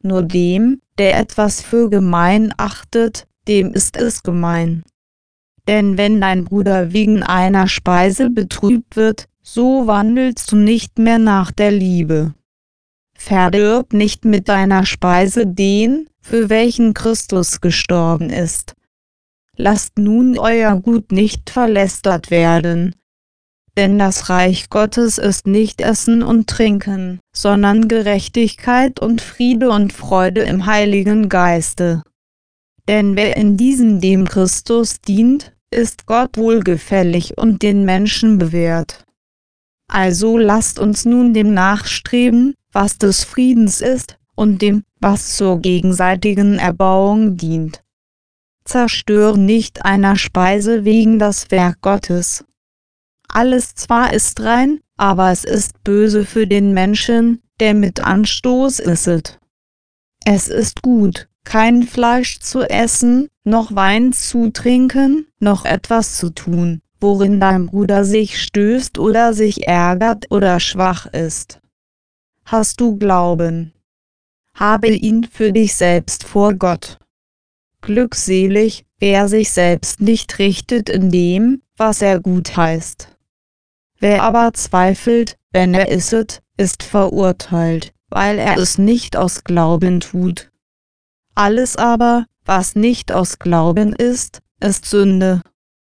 nur dem, der etwas für gemein achtet, dem ist es gemein. Denn wenn dein Bruder wegen einer Speise betrübt wird, so wandelst du nicht mehr nach der Liebe. Verdirb nicht mit deiner Speise den, für welchen Christus gestorben ist. Lasst nun euer Gut nicht verlästert werden. Denn das Reich Gottes ist nicht Essen und Trinken, sondern Gerechtigkeit und Friede und Freude im Heiligen Geiste. Denn wer in diesem dem Christus dient, ist Gott wohlgefällig und den Menschen bewährt. Also lasst uns nun dem nachstreben, was des Friedens ist, und dem, was zur gegenseitigen Erbauung dient. Zerstöre nicht einer Speise wegen das Werk Gottes. Alles zwar ist rein, aber es ist böse für den Menschen, der mit Anstoß isset. Es ist gut, kein Fleisch zu essen, noch Wein zu trinken, noch etwas zu tun, worin dein Bruder sich stößt oder sich ärgert oder schwach ist. Hast du Glauben? Habe ihn für dich selbst vor Gott. Glückselig, wer sich selbst nicht richtet in dem, was er gut heißt. Wer aber zweifelt, wenn er isset, ist verurteilt, weil er es nicht aus Glauben tut. Alles aber, was nicht aus Glauben ist Sünde.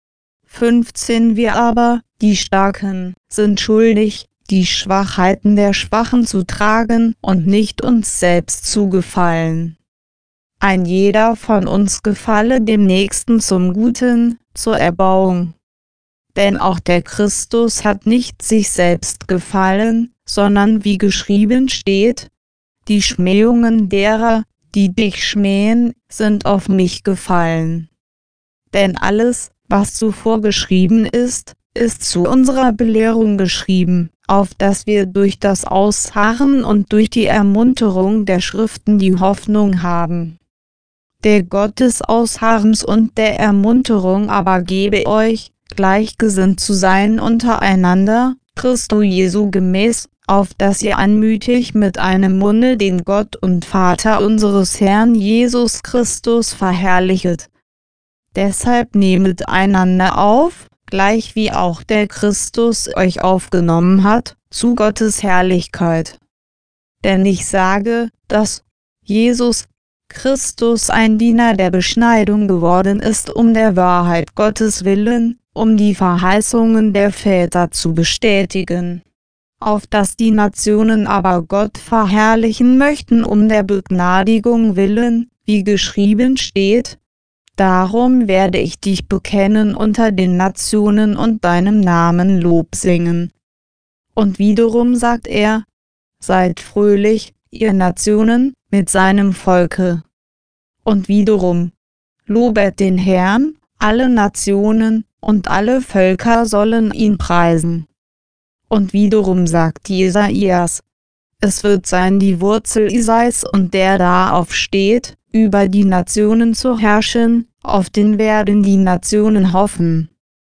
15 Wir aber, die Starken, sind schuldig, die Schwachheiten der Schwachen zu tragen und nicht uns selbst zu gefallen. Ein jeder von uns gefalle dem Nächsten zum Guten, zur Erbauung. Denn auch der Christus hat nicht sich selbst gefallen, sondern wie geschrieben steht, die Schmähungen derer, die dich schmähen, sind auf mich gefallen. Denn alles, was zuvor geschrieben ist, ist zu unserer Belehrung geschrieben, auf dass wir durch das Ausharren und durch die Ermunterung der Schriften die Hoffnung haben. Der Gott des Ausharrens und der Ermunterung aber gebe euch, gleichgesinnt zu sein untereinander, Christo Jesu gemäß, auf dass ihr anmütig mit einem Munde den Gott und Vater unseres Herrn Jesus Christus verherrlichet. Deshalb nehmet einander auf, gleich wie auch der Christus euch aufgenommen hat, zu Gottes Herrlichkeit. Denn ich sage, dass Jesus Christus ein Diener der Beschneidung geworden ist um der Wahrheit Gottes willen, um die Verheißungen der Väter zu bestätigen, auf dass die Nationen aber Gott verherrlichen möchten um der Begnadigung willen, wie geschrieben steht, darum werde ich dich bekennen unter den Nationen und deinem Namen Lob singen. Und wiederum sagt er, seid fröhlich, ihr Nationen, mit seinem Volke. Und wiederum, lobet den Herrn, alle Nationen, und alle Völker sollen ihn preisen. Und wiederum sagt Jesajas, es wird sein die Wurzel Isais und der darauf steht, über die Nationen zu herrschen, auf den werden die Nationen hoffen.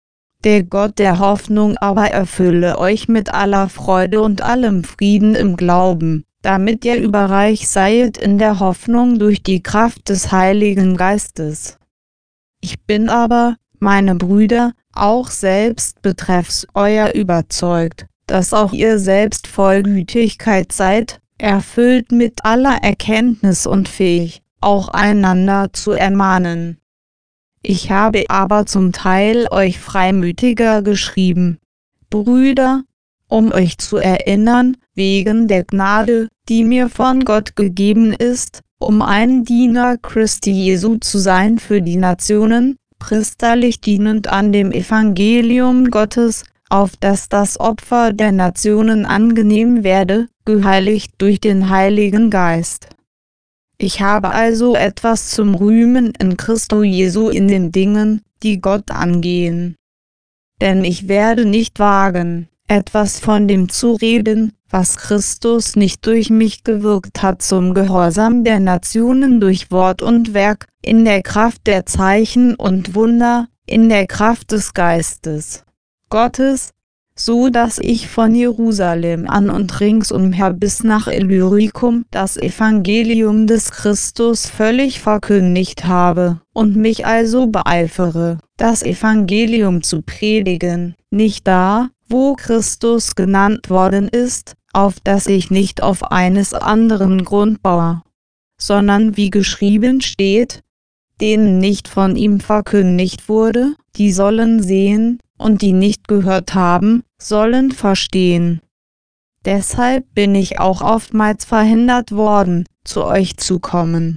Der Gott der Hoffnung aber erfülle euch mit aller Freude und allem Frieden im Glauben, damit ihr überreich seiet in der Hoffnung durch die Kraft des Heiligen Geistes. Ich bin aber, meine Brüder, auch selbst betreffs euer überzeugt, dass auch ihr selbst voll Gütigkeit seid, erfüllt mit aller Erkenntnis und fähig, auch einander zu ermahnen. Ich habe aber zum Teil euch freimütiger geschrieben, Brüder, um euch zu erinnern, wegen der Gnade, die mir von Gott gegeben ist, um ein Diener Christi Jesu zu sein für die Nationen, priesterlich dienend an dem Evangelium Gottes, auf dass das Opfer der Nationen angenehm werde, geheiligt durch den Heiligen Geist. Ich habe also etwas zum Rühmen in Christo Jesu in den Dingen, die Gott angehen. Denn ich werde nicht wagen, etwas von dem zu reden, was Christus nicht durch mich gewirkt hat zum Gehorsam der Nationen durch Wort und Werk, in der Kraft der Zeichen und Wunder, in der Kraft des Geistes Gottes, so dass ich von Jerusalem an und ringsumher bis nach Illyricum das Evangelium des Christus völlig verkündigt habe, und mich also beeifere, das Evangelium zu predigen, nicht da, wo Christus genannt worden ist, auf dass ich nicht auf eines anderen Grund baue, sondern wie geschrieben steht, denen nicht von ihm verkündigt wurde, die sollen sehen, und die nicht gehört haben, sollen verstehen. Deshalb bin ich auch oftmals verhindert worden, zu euch zu kommen.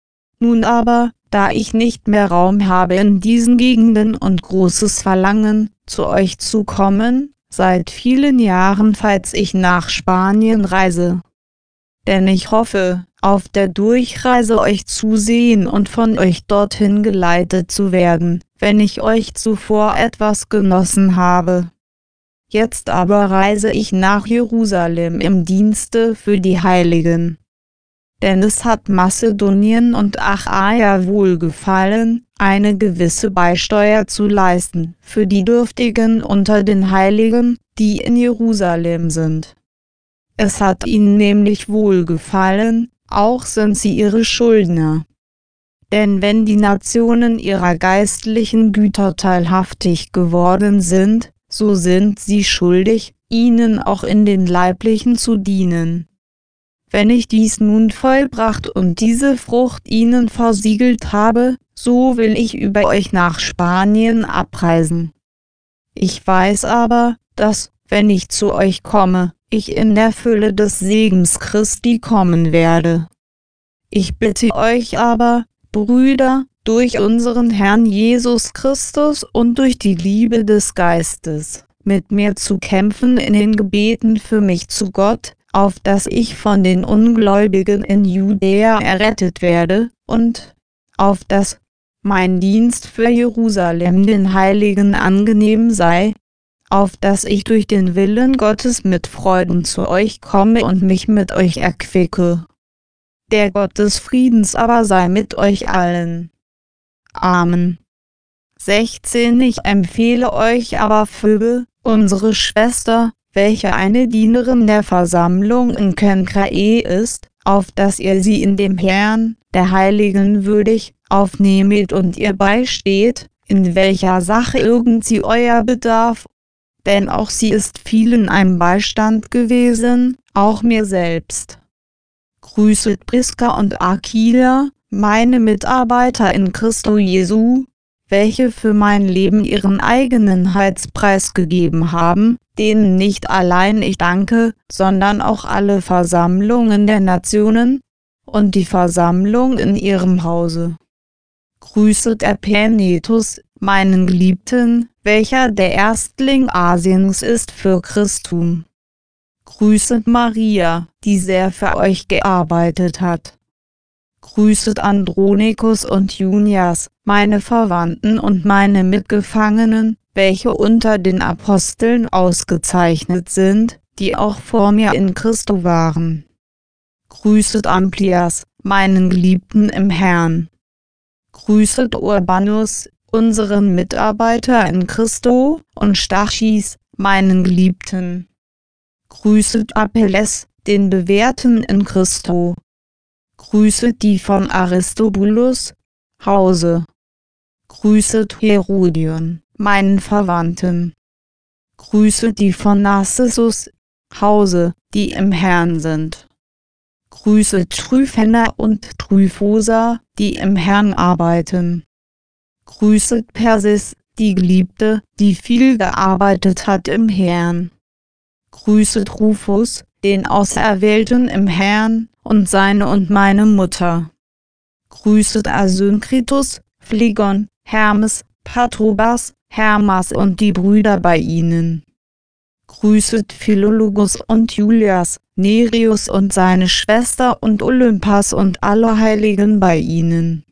Nun aber, da ich nicht mehr Raum habe in diesen Gegenden und großes Verlangen, zu euch zu kommen, seit vielen Jahren, falls ich nach Spanien reise. Denn ich hoffe, auf der Durchreise euch zu sehen und von euch dorthin geleitet zu werden, wenn ich euch zuvor etwas genossen habe. Jetzt aber reise ich nach Jerusalem im Dienste für die Heiligen. Denn es hat Mazedonien und Achaia wohlgefallen, eine gewisse Beisteuer zu leisten für die Dürftigen unter den Heiligen, die in Jerusalem sind. Es hat ihnen nämlich wohlgefallen, auch sind sie ihre Schuldner. Denn wenn die Nationen ihrer geistlichen Güter teilhaftig geworden sind, so sind sie schuldig, ihnen auch in den leiblichen zu dienen. Wenn ich dies nun vollbracht und diese Frucht ihnen versiegelt habe, so will ich über euch nach Spanien abreisen. Ich weiß aber, dass, wenn ich zu euch komme, ich in der Fülle des Segens Christi kommen werde. Ich bitte euch aber, Brüder, durch unseren Herrn Jesus Christus und durch die Liebe des Geistes, mit mir zu kämpfen in den Gebeten für mich zu Gott, auf dass ich von den Ungläubigen in Judäa errettet werde, und auf dass mein Dienst für Jerusalem den Heiligen angenehm sei, auf dass ich durch den Willen Gottes mit Freuden zu euch komme und mich mit euch erquicke. Der Gott des Friedens aber sei mit euch allen. Amen. 16. Ich empfehle euch aber Phoebe, unsere Schwester, welche eine Dienerin der Versammlung in Cenchreae ist, auf dass ihr sie in dem Herrn, der Heiligen würdig, aufnehmet und ihr beisteht, in welcher Sache irgend sie euer bedarf, denn auch sie ist vielen ein Beistand gewesen, auch mir selbst. Grüßet Priska und Aquila, meine Mitarbeiter in Christo Jesu, welche für mein Leben ihren eigenen Heilspreis gegeben haben, denen nicht allein ich danke, sondern auch alle Versammlungen der Nationen und die Versammlung in ihrem Hause. Grüßet Epaenetus, meinen Geliebten, welcher der Erstling Asiens ist für Christum. Grüßet Maria, die sehr für euch gearbeitet hat. Grüßet Andronikus und Junias, meine Verwandten und meine Mitgefangenen, welche unter den Aposteln ausgezeichnet sind, die auch vor mir in Christo waren. Grüßet Amplias, meinen Geliebten im Herrn. Grüßet Urbanus, unseren Mitarbeiter in Christo, und Stachys, meinen Geliebten. Grüßet Apelles, den Bewährten in Christo. Grüßet die von Aristobulus, Hause. Grüßet Herodion, meinen Verwandten. Grüßet die von Narcissus, Hause, die im Herrn sind. Grüßet Tryphena und Tryphosa, die im Herrn arbeiten. Grüßet Persis, die Geliebte, die viel gearbeitet hat im Herrn. Grüßet Rufus, den Auserwählten im Herrn, und seine und meine Mutter. Grüßet Asynkritus, Phlegon, Hermes, Patrobas, Hermas und die Brüder bei ihnen. Grüßet Philologus und Julias, Nereus und seine Schwester und Olympas und alle Heiligen bei ihnen.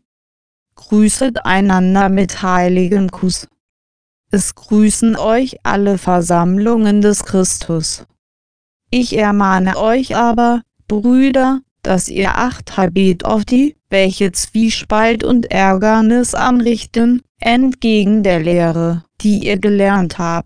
Grüßet einander mit heiligem Kuss. Es grüßen euch alle Versammlungen des Christus. Ich ermahne euch aber, Brüder, dass ihr Acht habet auf die, welche Zwiespalt und Ärgernis anrichten, entgegen der Lehre, die ihr gelernt habt,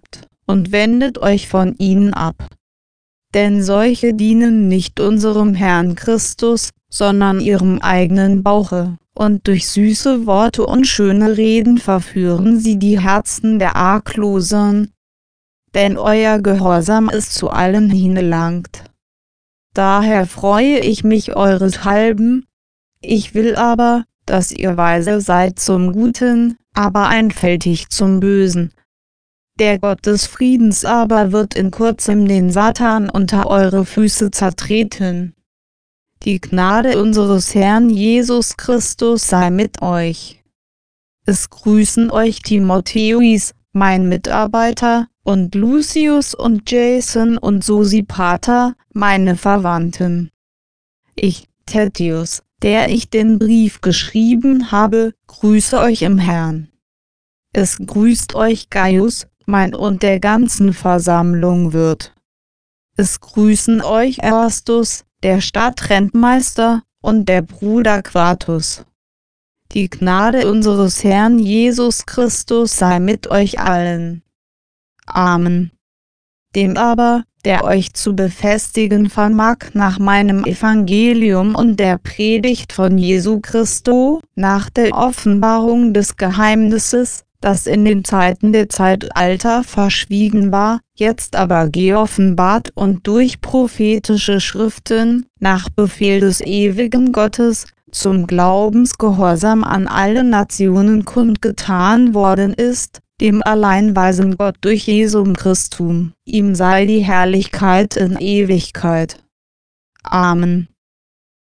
und wendet euch von ihnen ab. Denn solche dienen nicht unserem Herrn Christus, sondern ihrem eigenen Bauche, und durch süße Worte und schöne Reden verführen sie die Herzen der Arglosen. Denn euer Gehorsam ist zu allen hingelangt. Daher freue ich mich eurethalben. Ich will aber, dass ihr weise seid zum Guten, aber einfältig zum Bösen. Der Gott des Friedens aber wird in kurzem den Satan unter eure Füße zertreten. Die Gnade unseres Herrn Jesus Christus sei mit euch. Es grüßen euch Timotheus, mein Mitarbeiter, und Lucius und Jason und Sosipater, meine Verwandten. Ich, Tertius, der ich den Brief geschrieben habe, grüße euch im Herrn. Es grüßt euch Gaius, mein und der ganzen Versammlung wird. Es grüßen euch Erastus, der Stadtrentmeister, und der Bruder Quartus. Die Gnade unseres Herrn Jesus Christus sei mit euch allen. Amen. Dem aber, der euch zu befestigen vermag nach meinem Evangelium und der Predigt von Jesu Christo, nach der Offenbarung des Geheimnisses, das in den Zeiten der Zeitalter verschwiegen war, jetzt aber geoffenbart und durch prophetische Schriften, nach Befehl des ewigen Gottes, zum Glaubensgehorsam an alle Nationen kundgetan worden ist, dem allein weisen Gott durch Jesum Christum, ihm sei die Herrlichkeit in Ewigkeit. Amen.